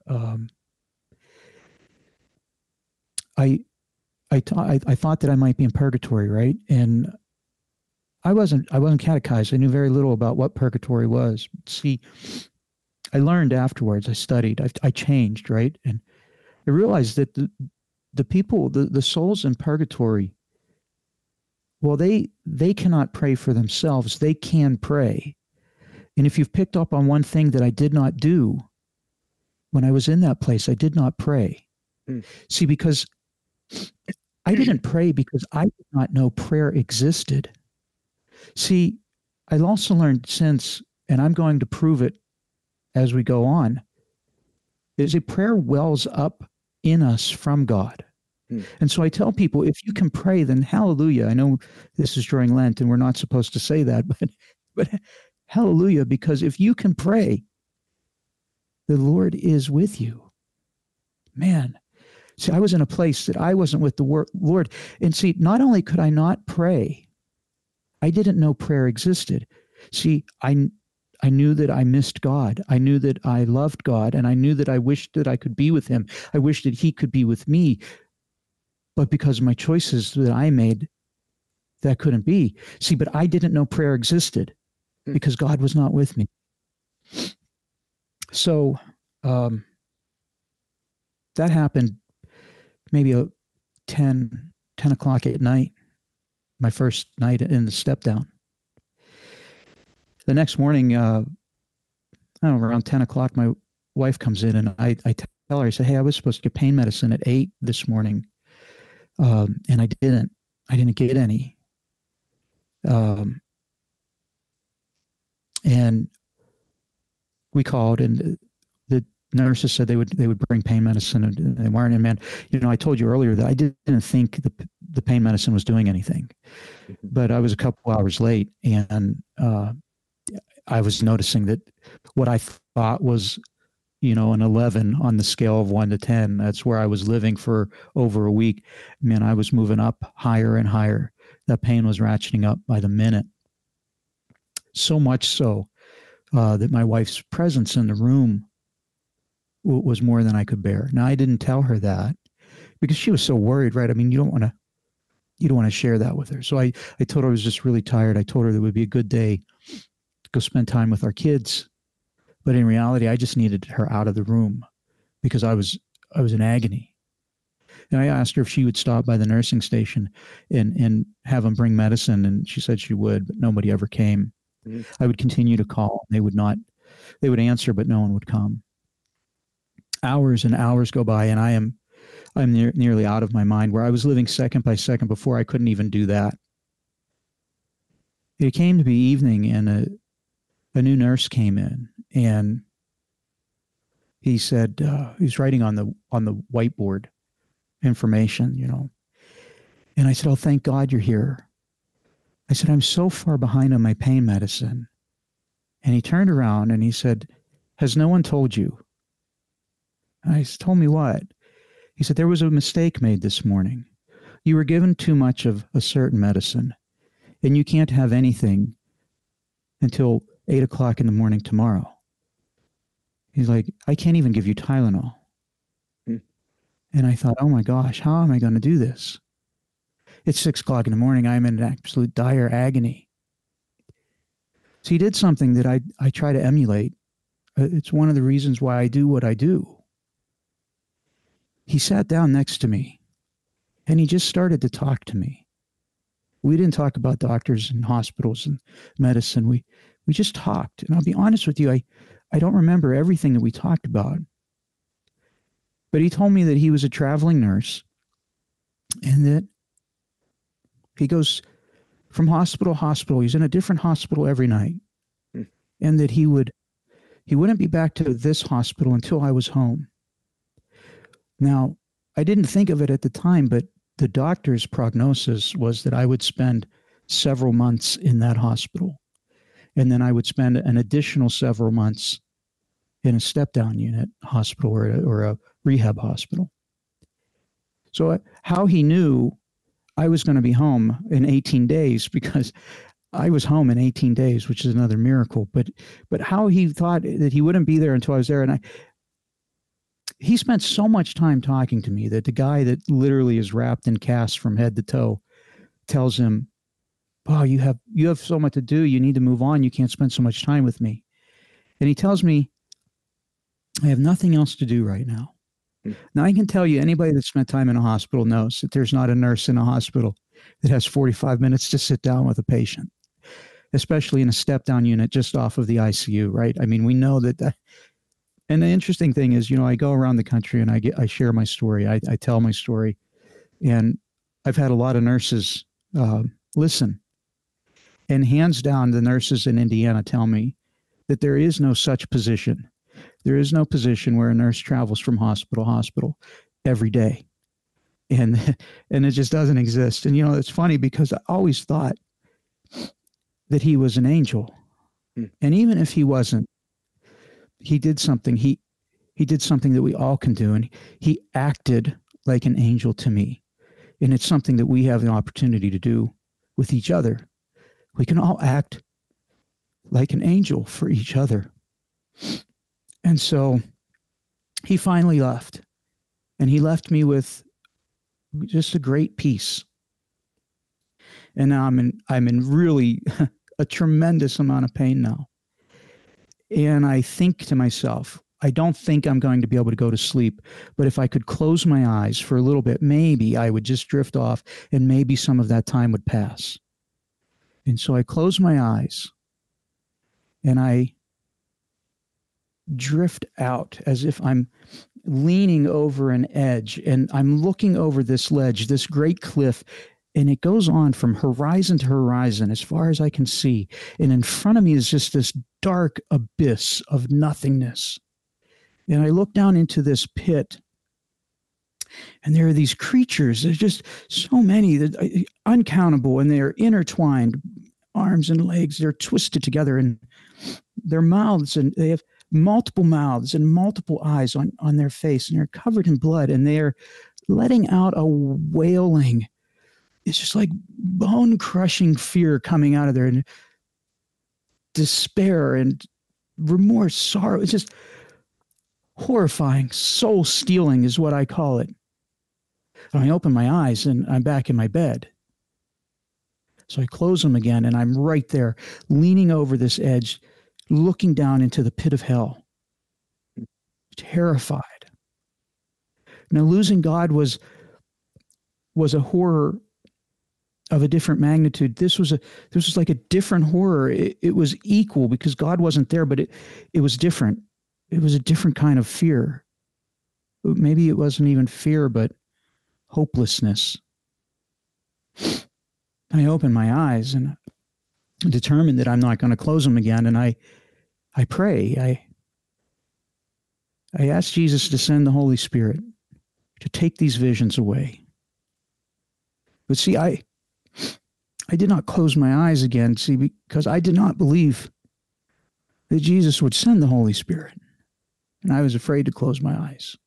I thought that I might be in purgatory, right? And I wasn't catechized. I knew very little about what purgatory was. See, I learned afterwards. I studied. I changed, right? And I realized that the people, the souls in purgatory, well, they cannot pray for themselves. They can pray. And if you've picked up on one thing that I did not do when I was in that place, I did not pray. See, because I didn't pray because I did not know prayer existed. See, I also learned since, and I'm going to prove it as we go on, is a prayer wells up in us from God. And so I tell people, if you can pray, then hallelujah. I know this is during Lent and we're not supposed to say that, but hallelujah, because if you can pray, the Lord is with you. Man, see, I was in a place that I wasn't with the Lord. And see, not only could I not pray, I didn't know prayer existed. See, I knew that I missed God. I knew that I loved God, and I knew that I wished that I could be with him. I wished that he could be with me. But because of my choices that I made, that couldn't be. See, but I didn't know prayer existed because God was not with me. So that happened maybe 10 o'clock at night, my first night in the step down. The next morning, I don't know, around 10 o'clock, my wife comes in and I tell her, I say, hey, I was supposed to get pain medicine at 8 this morning. And I didn't get any. And we called, and the nurses said they would bring pain medicine, and they weren't. And man, I told you earlier that I didn't think the pain medicine was doing anything, but I was a couple hours late, and I was noticing that what I thought was, an 11 on the scale of 1 to 10. That's where I was living for over a week. Man, I was moving up higher and higher. That pain was ratcheting up by the minute. So much so that my wife's presence in the room was more than I could bear. Now, I didn't tell her that because she was so worried, right? I mean, you don't want to you don't want to share that with her. So I told her I was just really tired. I told her that it would be a good day to go spend time with our kids. But in reality, I just needed her out of the room because I was in agony. And I asked her if she would stop by the nursing station and have them bring medicine. And she said she would, but nobody ever came. Mm-hmm. I would continue to call. They would answer, but no one would come. Hours and hours go by, and I'm nearly out of my mind, where I was living second by second before I couldn't even do that. It came to be evening, and a new nurse came in, and he said, he's writing on the whiteboard information, And I said, "Oh, thank God you're here." I said, "I'm so far behind on my pain medicine." And he turned around and he said, "Has no one told you?" And I said, "Told me what?" He said, "There was a mistake made this morning. You were given too much of a certain medicine, and you can't have anything until 8 o'clock in the morning tomorrow." He's like, "I can't even give you Tylenol." And I thought, oh my gosh, how am I going to do this? It's 6 o'clock in the morning. I'm in absolute dire agony. So he did something that I try to emulate. It's one of the reasons why I do what I do. He sat down next to me and he just started to talk to me. We didn't talk about doctors and hospitals and medicine. We just talked. And I'll be honest with you, I don't remember everything that we talked about. But he told me that he was a traveling nurse and that he goes from hospital to hospital. He's in a different hospital every night. And that he wouldn't be back to this hospital until I was home. Now, I didn't think of it at the time, but the doctor's prognosis was that I would spend several months in that hospital. And then I would spend an additional several months in a step-down unit hospital or a rehab hospital. So how he knew I was going to be home in 18 days, because I was home in 18 days, which is another miracle. But how he thought that he wouldn't be there until I was there. And he spent so much time talking to me that the guy that literally is wrapped in casts from head to toe tells him, "Oh, you have so much to do. You need to move on. You can't spend so much time with me." And he tells me, "I have nothing else to do right now." Now, I can tell you, anybody that spent time in a hospital knows that there's not a nurse in a hospital that has 45 minutes to sit down with a patient, especially in a step-down unit just off of the ICU, right? I mean, we know that. And the interesting thing is, I go around the country and I share my story. I tell my story. And I've had a lot of nurses listen. And hands down, the nurses in Indiana tell me that there is no such position. There is no position where a nurse travels from hospital to hospital every day. And it just doesn't exist. And, it's funny because I always thought that he was an angel. And even if he wasn't, he did something. He did something that we all can do. And he acted like an angel to me. And it's something that we have the opportunity to do with each other. We can all act like an angel for each other. And so he finally left, and he left me with just a great peace. And now I'm in really a tremendous amount of pain now. And I think to myself, I don't think I'm going to be able to go to sleep, but if I could close my eyes for a little bit, maybe I would just drift off and maybe some of that time would pass. And so I close my eyes and I drift out as if I'm leaning over an edge and I'm looking over this ledge, this great cliff, and it goes on from horizon to horizon as far as I can see. And in front of me is just this dark abyss of nothingness. And I look down into this pit, and there are these creatures. There's just so many, that uncountable, and they're intertwined, arms and legs. They're twisted together, and their mouths, and they have multiple mouths and multiple eyes on their face, and they're covered in blood, and they're letting out a wailing. It's just like bone-crushing fear coming out of there, and despair and remorse, sorrow. It's just horrifying, soul-stealing is what I call it. And I open my eyes, and I'm back in my bed. So I close them again, and I'm right there, leaning over this edge, looking down into the pit of hell, terrified. Now, losing God was a horror of a different magnitude. This was like a different horror. It was equal because God wasn't there, but it was different. It was a different kind of fear. Maybe it wasn't even fear, but hopelessness. I open my eyes and determined that I'm not going to close them again. And I pray. I ask Jesus to send the Holy Spirit to take these visions away. But see, I did not close my eyes again, see, because I did not believe that Jesus would send the Holy Spirit. And I was afraid to close my eyes.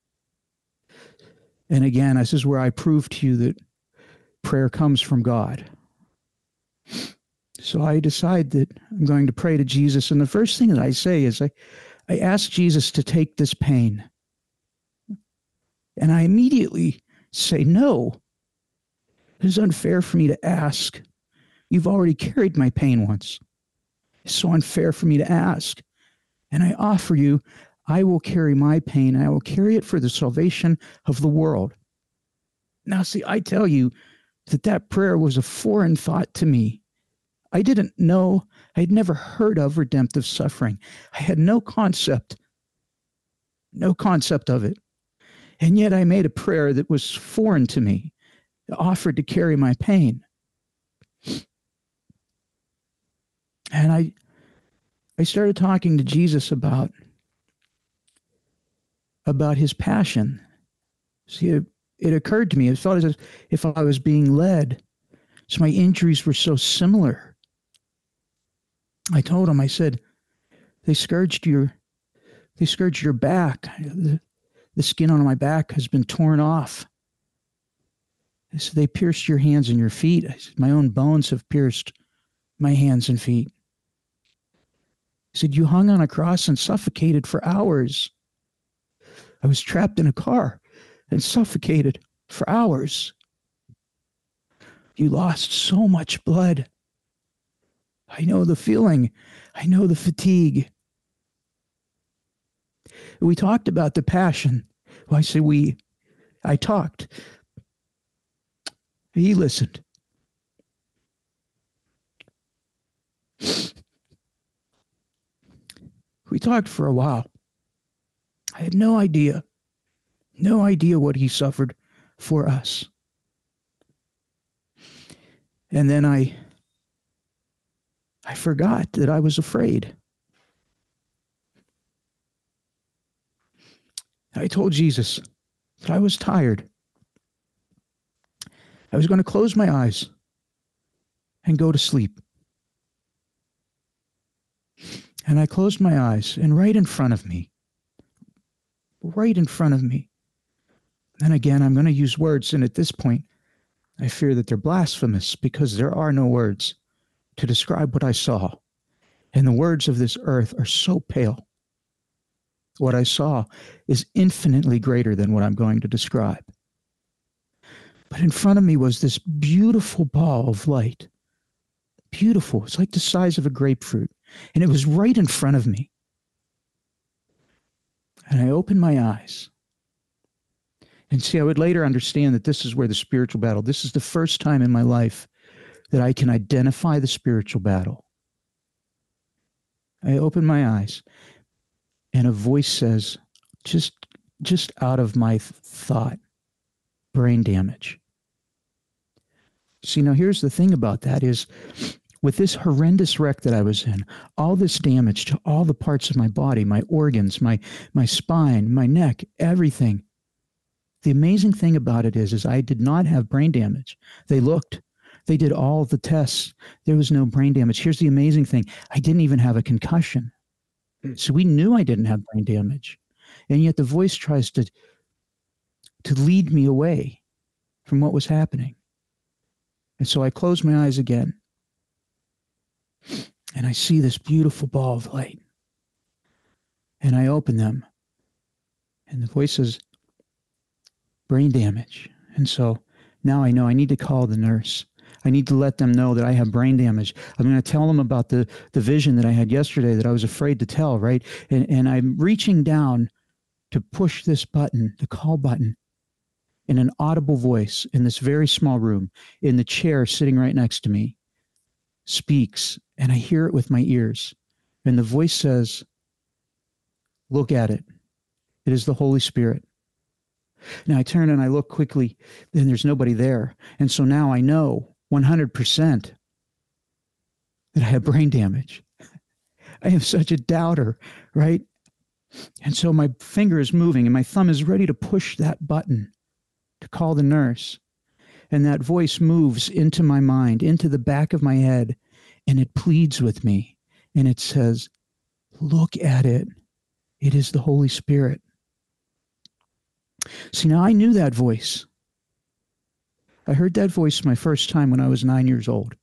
And again, this is where I prove to you that prayer comes from God. So I decide that I'm going to pray to Jesus. And the first thing that I say is I ask Jesus to take this pain. And I immediately say, no, it is unfair for me to ask. You've already carried my pain once. It's so unfair for me to ask. And I offer you, I will carry my pain. And I will carry it for the salvation of the world. Now, see, I tell you that prayer was a foreign thought to me. I didn't know. I had never heard of redemptive suffering. I had no concept of it. And yet I made a prayer that was foreign to me, offered to carry my pain. And I started talking to Jesus about his passion. See, it occurred to me, it felt as if I was being led. So my injuries were so similar. I told him, I said, they scourged your back. The skin on my back has been torn off. I said, they pierced your hands and your feet. I said, my own bones have pierced my hands and feet. He said, you hung on a cross and suffocated for hours. I was trapped in a car and suffocated for hours. You lost so much blood. I know the feeling. I know the fatigue. We talked about the passion. Well, I say I talked. He listened. We talked for a while. I had no idea what he suffered for us. And then I forgot that I was afraid. I told Jesus that I was tired. I was going to close my eyes and go to sleep. And I closed my eyes, and right in front of me, and again, I'm going to use words, and at this point, I fear that they're blasphemous because there are no words to describe what I saw. And the words of this earth are so pale. What I saw is infinitely greater than what I'm going to describe. But in front of me was this beautiful ball of light. Beautiful. It's like the size of a grapefruit. And it was right in front of me. And I opened my eyes. And see, I would later understand that this is where the spiritual battle, this is the first time in my life that I can identify the spiritual battle. I open my eyes, and a voice says, just out of my thought, brain damage. See, now here's the thing about that is, with this horrendous wreck that I was in, all this damage to all the parts of my body, my organs, my spine, my neck, everything. The amazing thing about it is I did not have brain damage. They did all the tests. There was no brain damage. Here's the amazing thing. I didn't even have a concussion. So we knew I didn't have brain damage. And yet the voice tries to lead me away from what was happening. And so I close my eyes again. And I see this beautiful ball of light. And I open them. And the voice says, brain damage. And so now I know I need to call the nurse. I need to let them know that I have brain damage. I'm going to tell them about the vision that I had yesterday that I was afraid to tell, right? And I'm reaching down to push this button, the call button, in an audible voice in this very small room, in the chair sitting right next to me, speaks, and I hear it with my ears. And the voice says, look at it. It is the Holy Spirit. Now I turn and I look quickly, and there's nobody there. And so now I know 100% that I have brain damage. I am such a doubter, right? And so my finger is moving and my thumb is ready to push that button to call the nurse. And that voice moves into my mind, into the back of my head, and it pleads with me. And it says, look at it. It is the Holy Spirit. See, now I knew that voice. I heard that voice my first time when I was 9 years old.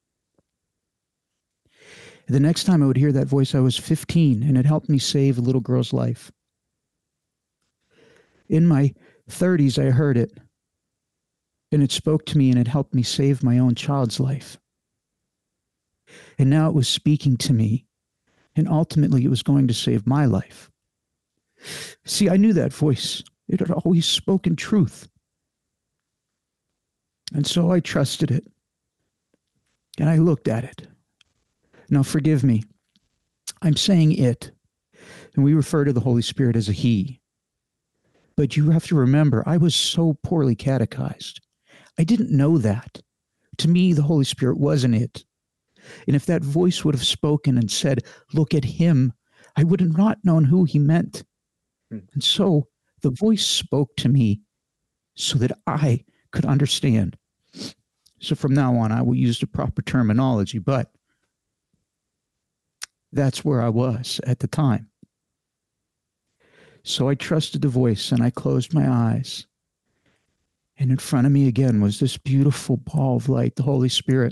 The next time I would hear that voice, I was 15, and it helped me save a little girl's life. In my 30s, I heard it, and it spoke to me, and it helped me save my own child's life. And now it was speaking to me, and ultimately it was going to save my life. See, I knew that voice. It had always spoken truth. And so I trusted it. And I looked at it. Now, forgive me. I'm saying it. And we refer to the Holy Spirit as a he. But you have to remember, I was so poorly catechized. I didn't know that. To me, the Holy Spirit wasn't it. And if that voice would have spoken and said, look at him, I would have not known who he meant. And so the voice spoke to me so that I could understand. So from now on, I will use the proper terminology, but that's where I was at the time. So I trusted the voice and I closed my eyes. And in front of me again was this beautiful ball of light, the Holy Spirit.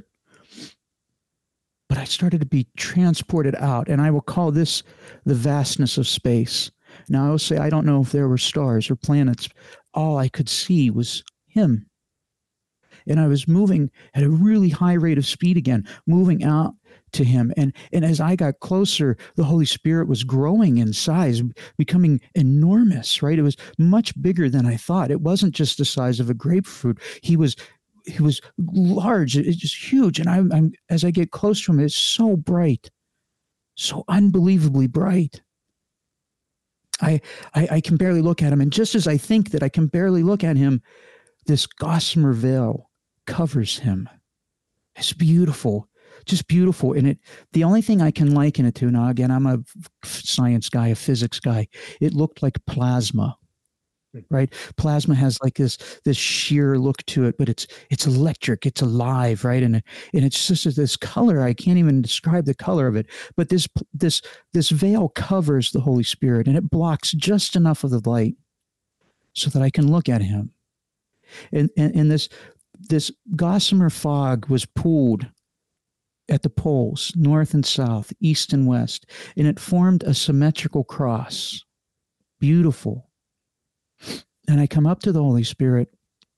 But I started to be transported out, and I will call this the vastness of space. Now, I will say I don't know if there were stars or planets. All I could see was him. And I was moving at a really high rate of speed again, moving out to him. And as I got closer, the Holy Spirit was growing in size, becoming enormous, right? It was much bigger than I thought. It wasn't just the size of a grapefruit. He was large. It's just huge. And I'm as I get close to him, it's so bright, so unbelievably bright. I can barely look at him. And just as I think that I can barely look at him, this gossamer veil covers him. It's beautiful, just beautiful. And the only thing I can liken it to, now again, I'm a science guy, a physics guy. It looked like plasma, right? Plasma has like this sheer look to it, but it's electric, it's alive, right? And it's just this color. I can't even describe the color of it, but this veil covers the Holy Spirit, and it blocks just enough of the light so that I can look at him. And this gossamer fog was pooled at the poles, north and south, east and west, and it formed a symmetrical cross. Beautiful. And I come up to the Holy Spirit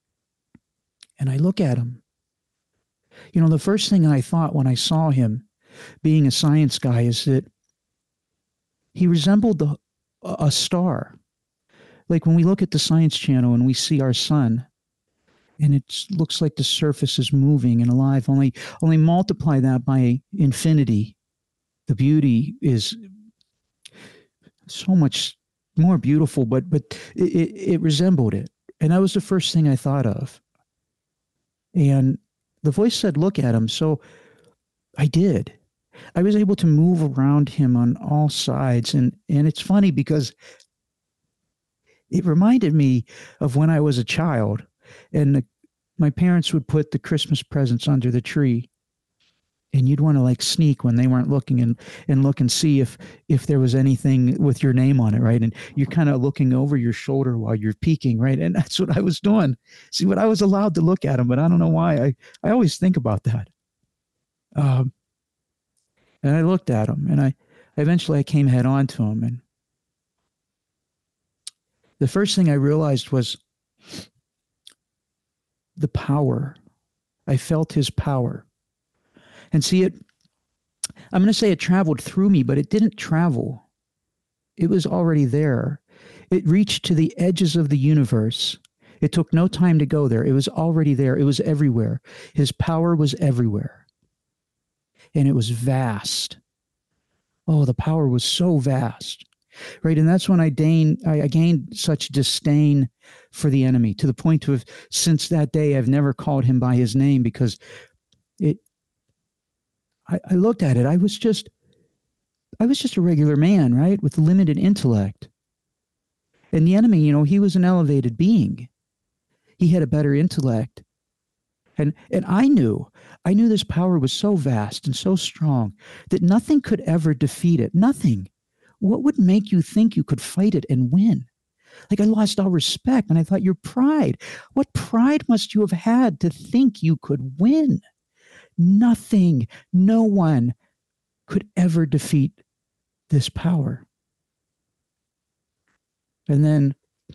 and I look at him. You know, the first thing I thought when I saw him, being a science guy, is that he resembled a star. Like when we look at the Science Channel and we see our sun, and it looks like the surface is moving and alive. Only multiply that by infinity. The beauty is so much more beautiful, but it resembled it. And that was the first thing I thought of. And the voice said, look at him. So I did. I was able to move around him on all sides. And it's funny because it reminded me of when I was a child. And my parents would put the Christmas presents under the tree, and you'd want to like sneak when they weren't looking and look and see if there was anything with your name on it, right? And you're kind of looking over your shoulder while you're peeking, right? And that's what I was doing. See, what I was allowed to look at him, but I don't know why. I always think about that. And I looked at him, and I eventually came head on to him, and the first thing I realized was the power I felt his power. And see, I'm going to say it traveled through me, but it didn't travel. It was already there. It reached to the edges of the universe. It took no time to go there. It was already there. It was everywhere. His power was everywhere. And it was vast. Oh, the power was so vast. Right. And that's when I gained such disdain for the enemy, to the point of, since that day, I've never called him by his name, because I looked at it. I was just a regular man, right, with limited intellect. And the enemy, he was an elevated being. He had a better intellect. And I knew this power was so vast and so strong that nothing could ever defeat it. Nothing. What would make you think you could fight it and win? Like, I lost all respect, and I thought, your pride. What pride must you have had to think you could win? Nothing, no one could ever defeat this power. And then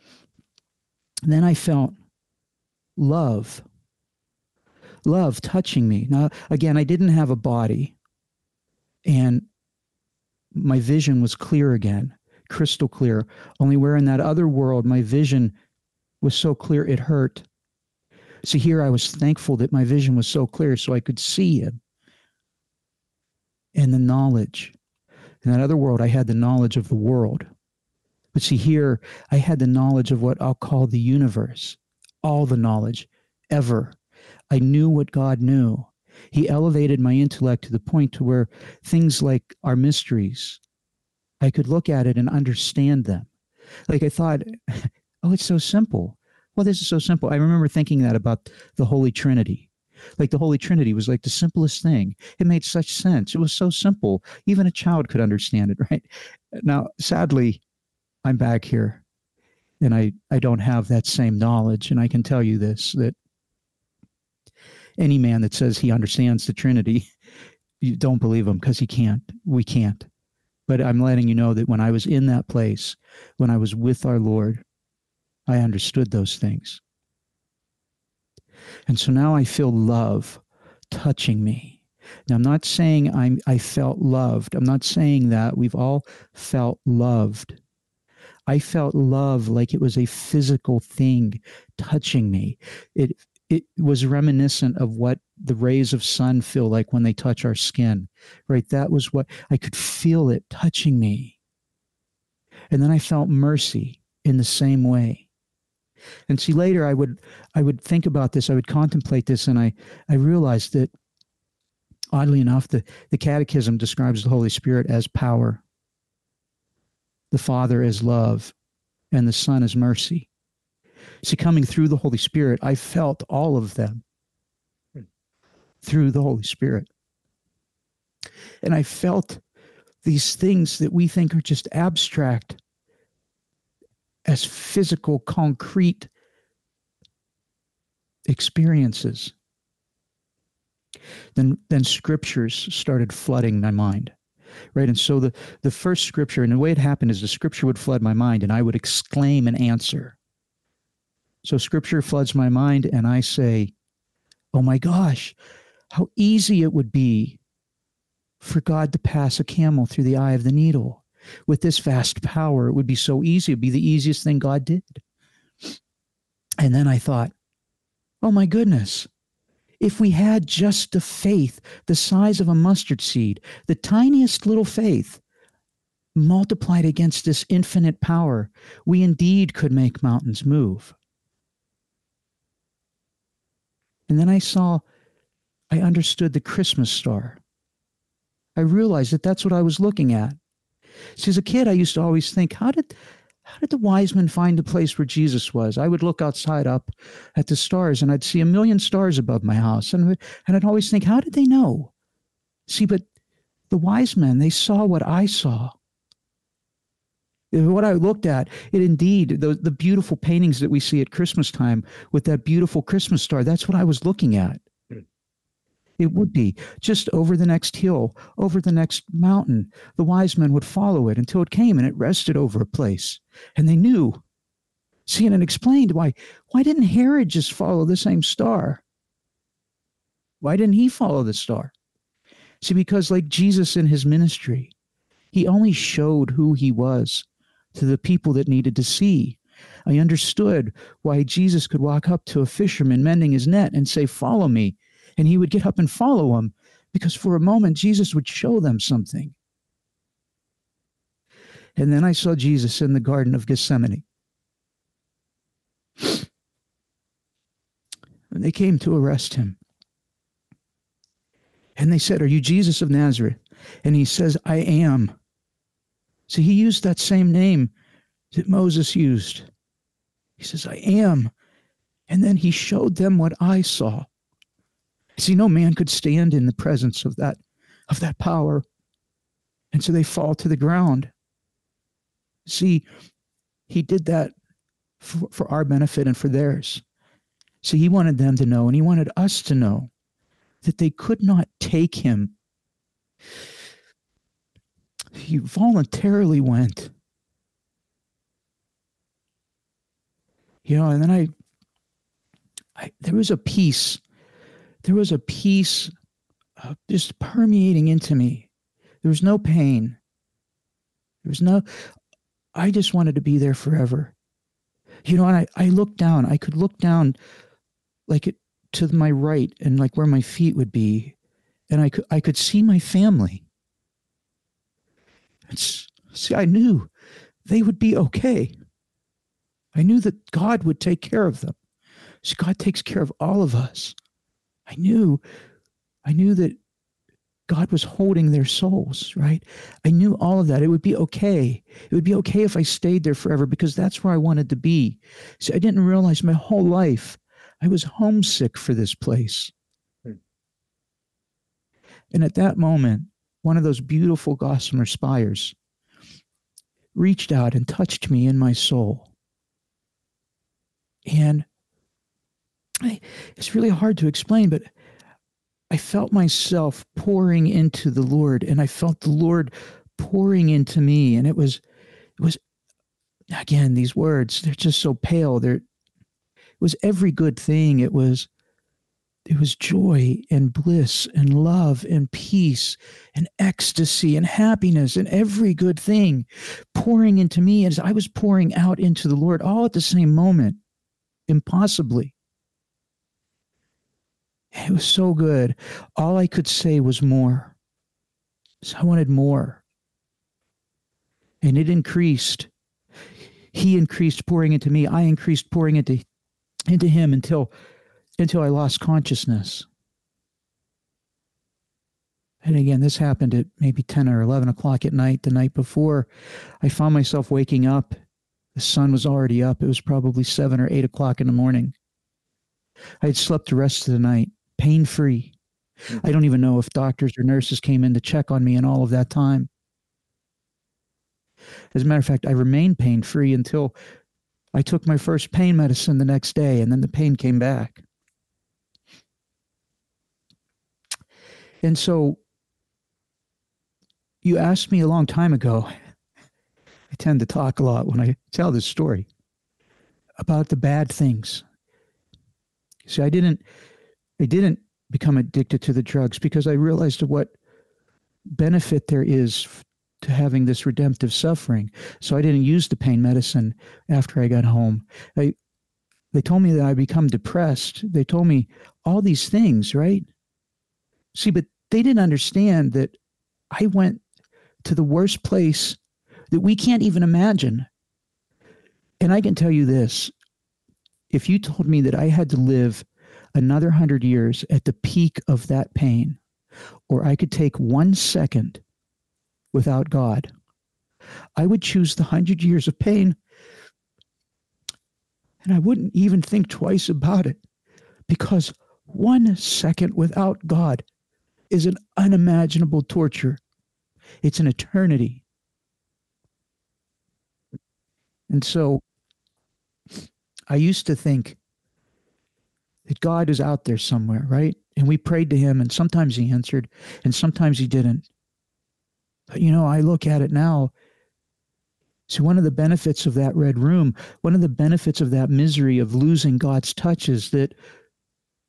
I felt love touching me. Now, again, I didn't have a body, and my vision was clear again, crystal clear. Only where in that other world, my vision was so clear it hurt. See, here I was thankful that my vision was so clear so I could see him. And the knowledge. In that other world, I had the knowledge of the world. But see, here I had the knowledge of what I'll call the universe. All the knowledge ever. I knew what God knew. He elevated my intellect to the point to where things like our mysteries, I could look at it and understand them. Like, I thought, oh, it's so simple. Well, this is so simple. I remember thinking that about the Holy Trinity. Like, the Holy Trinity was like the simplest thing. It made such sense. It was so simple. Even a child could understand it, right? Now, sadly, I'm back here, and I don't have that same knowledge. And I can tell you this, that any man that says he understands the Trinity, you don't believe him, because he can't. We can't. But I'm letting you know that when I was in that place, when I was with our Lord, I understood those things. And so now I feel love touching me. Now, I'm not saying I felt loved. I'm not saying that. We've all felt loved. I felt love like it was a physical thing touching me. It was reminiscent of what the rays of sun feel like when they touch our skin, right? That was what I could feel, it touching me. And then I felt mercy in the same way. And see, later I would think about this, I would contemplate this, and I realized that, oddly enough, the Catechism describes the Holy Spirit as power, the Father as love, and the Son as mercy. See, coming through the Holy Spirit, I felt all of them through the Holy Spirit. And I felt these things that we think are just abstract as physical, concrete experiences. Then scriptures started flooding my mind, right? And so the first scripture, and the way it happened is the scripture would flood my mind, and I would exclaim an answer. So scripture floods my mind, and I say, oh my gosh, how easy it would be for God to pass a camel through the eye of the needle. With this vast power, it would be so easy. It would be the easiest thing God did. And then I thought, oh my goodness, if we had just the faith the size of a mustard seed, the tiniest little faith, multiplied against this infinite power, we indeed could make mountains move. And then I understood the Christmas star. I realized that that's what I was looking at. See, as a kid, I used to always think, how did the wise men find the place where Jesus was? I would look outside up at the stars, and I'd see a million stars above my house. And I'd always think, how did they know? See, but the wise men, they saw what I saw. What I looked at, it indeed, the beautiful paintings that we see at Christmas time with that beautiful Christmas star, that's what I was looking at. It would be just over the next hill, over the next mountain. The wise men would follow it until it came and it rested over a place. And they knew. See, and it explained why didn't Herod just follow the same star? Why didn't he follow the star? See, because like Jesus in his ministry, he only showed who he was to the people that needed to see. I understood why Jesus could walk up to a fisherman mending his net and say, "Follow me." And he would get up and follow him, because for a moment, Jesus would show them something. And then I saw Jesus in the Garden of Gethsemane. And they came to arrest him. And they said, "Are you Jesus of Nazareth?" And he says, "I am." So he used that same name that Moses used. He says, "I am." And then he showed them what I saw. See, no man could stand in the presence of that power. And so they fall to the ground. See, he did that for our benefit and for theirs. See, he wanted them to know, and he wanted us to know, that they could not take him. He voluntarily went. And then there was a peace. There was a peace just permeating into me. There was no pain. I just wanted to be there forever. And I looked down. I could look down to my right and like where my feet would be. And I could see my family. See, I knew they would be okay. I knew that God would take care of them. See, God takes care of all of us. I knew that God was holding their souls, right? I knew all of that. It would be okay. It would be okay if I stayed there forever, because that's where I wanted to be. See, I didn't realize my whole life I was homesick for this place. And at that moment, one of those beautiful gossamer spires reached out and touched me in my soul. And it's really hard to explain, but I felt myself pouring into the Lord, and I felt the Lord pouring into me. And it was again, these words, they're just so pale. It was every good thing. It was joy and bliss and love and peace and ecstasy and happiness and every good thing pouring into me as I was pouring out into the Lord, all at the same moment, impossibly. It was so good. All I could say was more. So I wanted more. And it increased. He increased pouring into me. I increased pouring into him until I lost consciousness. And again, this happened at maybe 10 or 11 o'clock at night, the night before. I found myself waking up. The sun was already up. It was probably 7 or 8 o'clock in the morning. I had slept the rest of the night, pain-free. I don't even know if doctors or nurses came in to check on me in all of that time. As a matter of fact, I remained pain-free until I took my first pain medicine the next day, and then the pain came back. And so you asked me a long time ago, I tend to talk a lot when I tell this story, about the bad things. See, I didn't become addicted to the drugs because I realized what benefit there is to having this redemptive suffering. So I didn't use the pain medicine after I got home. They told me that I become depressed. They told me all these things, right? See, but they didn't understand that I went to the worst place that we can't even imagine. And I can tell you this, if you told me that I had to live another 100 years at the peak of that pain, or I could take 1 second without God, I would choose the 100 years of pain, and I wouldn't even think twice about it, because 1 second without God is an unimaginable torture. It's an eternity. And so I used to think that God is out there somewhere, right? And we prayed to him, and sometimes he answered, and sometimes he didn't. But, I look at it now. So one of the benefits of that red room, one of the benefits of that misery of losing God's touch is that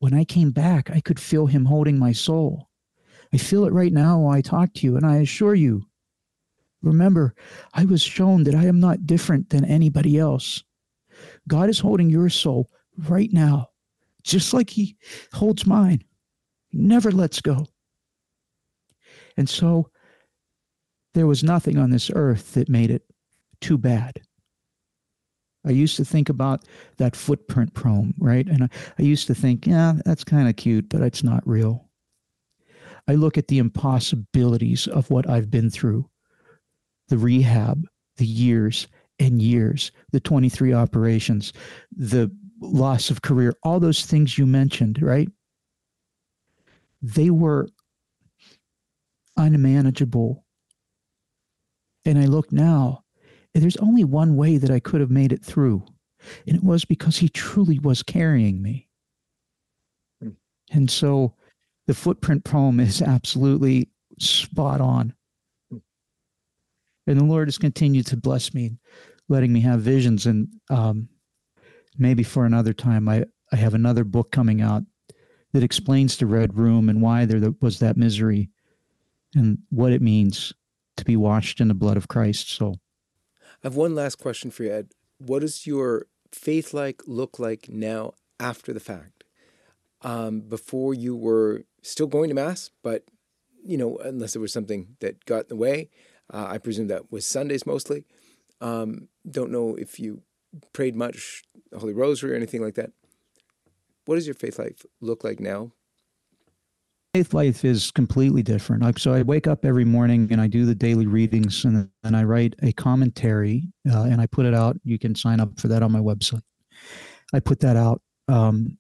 when I came back, I could feel him holding my soul. I feel it right now while I talk to you, and I assure you, remember, I was shown that I am not different than anybody else. God is holding your soul right now, just like he holds mine. He never lets go. And so there was nothing on this earth that made it too bad. I used to think about that footprint poem, right? And I used to think, yeah, that's kind of cute, but it's not real. I look at the impossibilities of what I've been through, the rehab, the years and years, the 23 operations, the loss of career, all those things you mentioned, right? They were unmanageable. And I look now, and there's only one way that I could have made it through. And it was because he truly was carrying me. And so the footprint poem is absolutely spot on. And the Lord has continued to bless me, letting me have visions. And maybe for another time, I have another book coming out that explains the Red Room and why there was that misery and what it means to be washed in the blood of Christ. So I have one last question for you, Ed. What does your faith look like now after the fact? Before you were still going to Mass, but, unless there was something that got in the way, I presume that was Sundays mostly. Don't know if you prayed much, the Holy Rosary or anything like that. What does your faith life look like now? Faith life is completely different. So I wake up every morning and I do the daily readings, and I write a commentary and I put it out. You can sign up for that on my website. I put that out, and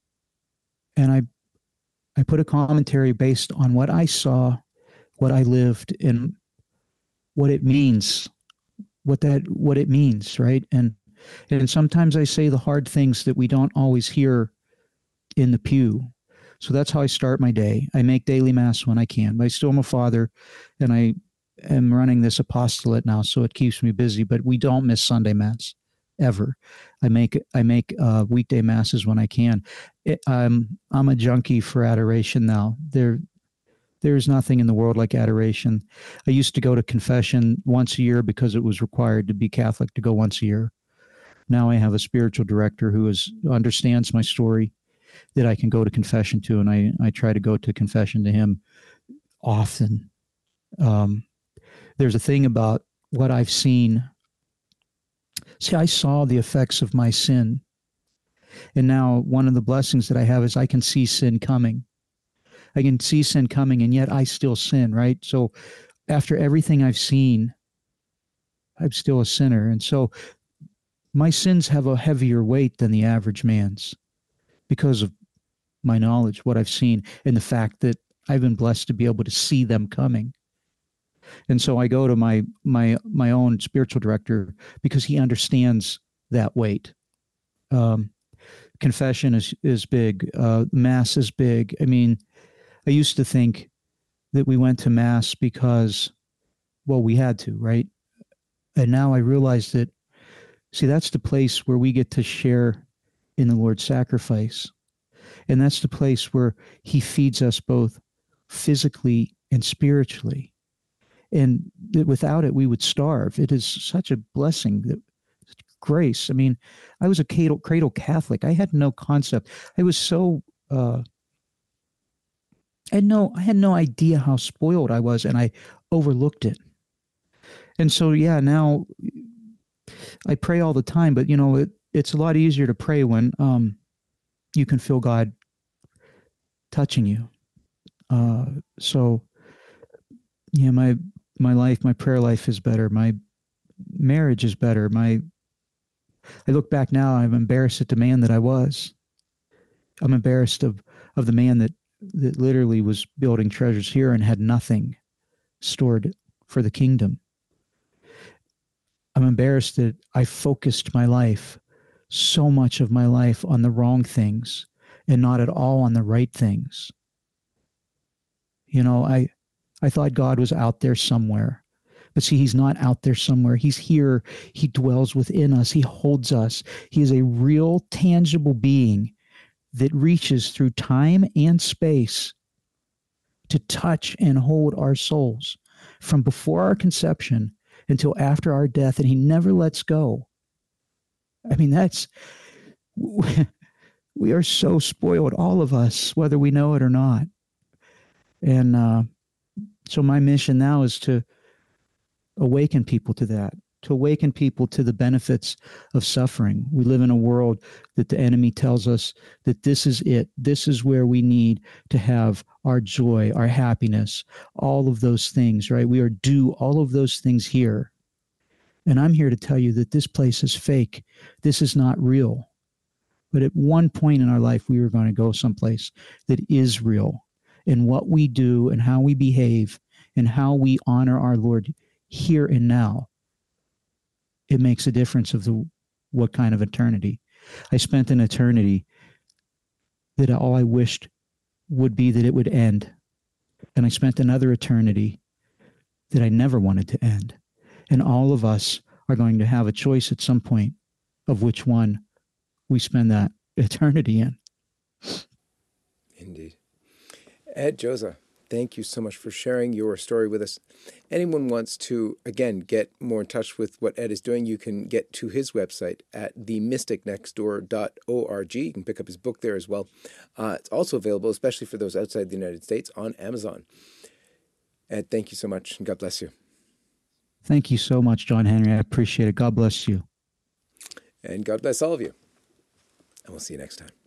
I put a commentary based on what I saw, what I lived, and what it means, what it means, right? And sometimes I say the hard things that we don't always hear in the pew. So that's how I start my day. I make daily Mass when I can. But I still am a father, and I am running this apostolate now, so it keeps me busy. But we don't miss Sunday Mass ever. I make weekday Masses when I can. I'm a junkie for adoration now. There's nothing in the world like adoration. I used to go to confession once a year because it was required to be Catholic to go once a year. Now I have a spiritual director who understands my story, that I can go to confession to, and I try to go to confession to him often. There's a thing about what I've seen. See, I saw the effects of my sin. And now one of the blessings that I have is I can see sin coming. I can see sin coming, and yet I still sin, right? So after everything I've seen, I'm still a sinner. And so my sins have a heavier weight than the average man's because of my knowledge, what I've seen, and the fact that I've been blessed to be able to see them coming. And so I go to my own spiritual director because he understands that weight. Confession is big. Mass is big. I mean, I used to think that we went to Mass because, well, we had to, right? And now I realize that, see, that's the place where we get to share in the Lord's sacrifice. And that's the place where he feeds us both physically and spiritually. And without it, we would starve. It is such a blessing, that grace. I mean, I was a cradle Catholic. I had no concept. I was so, I had no idea how spoiled I was, and I overlooked it. And so, yeah, now I pray all the time, but it's a lot easier to pray when you can feel God touching you. So, yeah, my prayer life is better. My marriage is better. I look back now, I'm embarrassed at the man that I was. I'm embarrassed of the man that literally was building treasures here and had nothing stored for the kingdom. I'm embarrassed that I focused my life, so much of my life, on the wrong things and not at all on the right things. I thought God was out there somewhere. But see, he's not out there somewhere. He's here. He dwells within us. He holds us. He is a real, tangible being that reaches through time and space to touch and hold our souls from before our conception until after our death, and he never lets go. I mean, we are so spoiled, all of us, whether we know it or not. And so my mission now is to awaken people to that, to awaken people to the benefits of suffering. We live in a world that the enemy tells us that this is it. This is where we need to have our joy, our happiness, all of those things, right? We are due all of those things here. And I'm here to tell you that this place is fake. This is not real. But at one point in our life, we are going to go someplace that is real. And what we do and how we behave and how we honor our Lord here and now, it makes a difference of what kind of eternity. I spent an eternity that all I wished would be that it would end. And I spent another eternity that I never wanted to end. And all of us are going to have a choice at some point of which one we spend that eternity in. Indeed. Ed Joza, thank you so much for sharing your story with us. Anyone wants to, again, get more in touch with what Ed is doing, you can get to his website at themysticnextdoor.org. You can pick up his book there as well. It's also available, especially for those outside the United States, on Amazon. Ed, thank you so much, and God bless you. Thank you so much, John Henry. I appreciate it. God bless you. And God bless all of you. And we'll see you next time.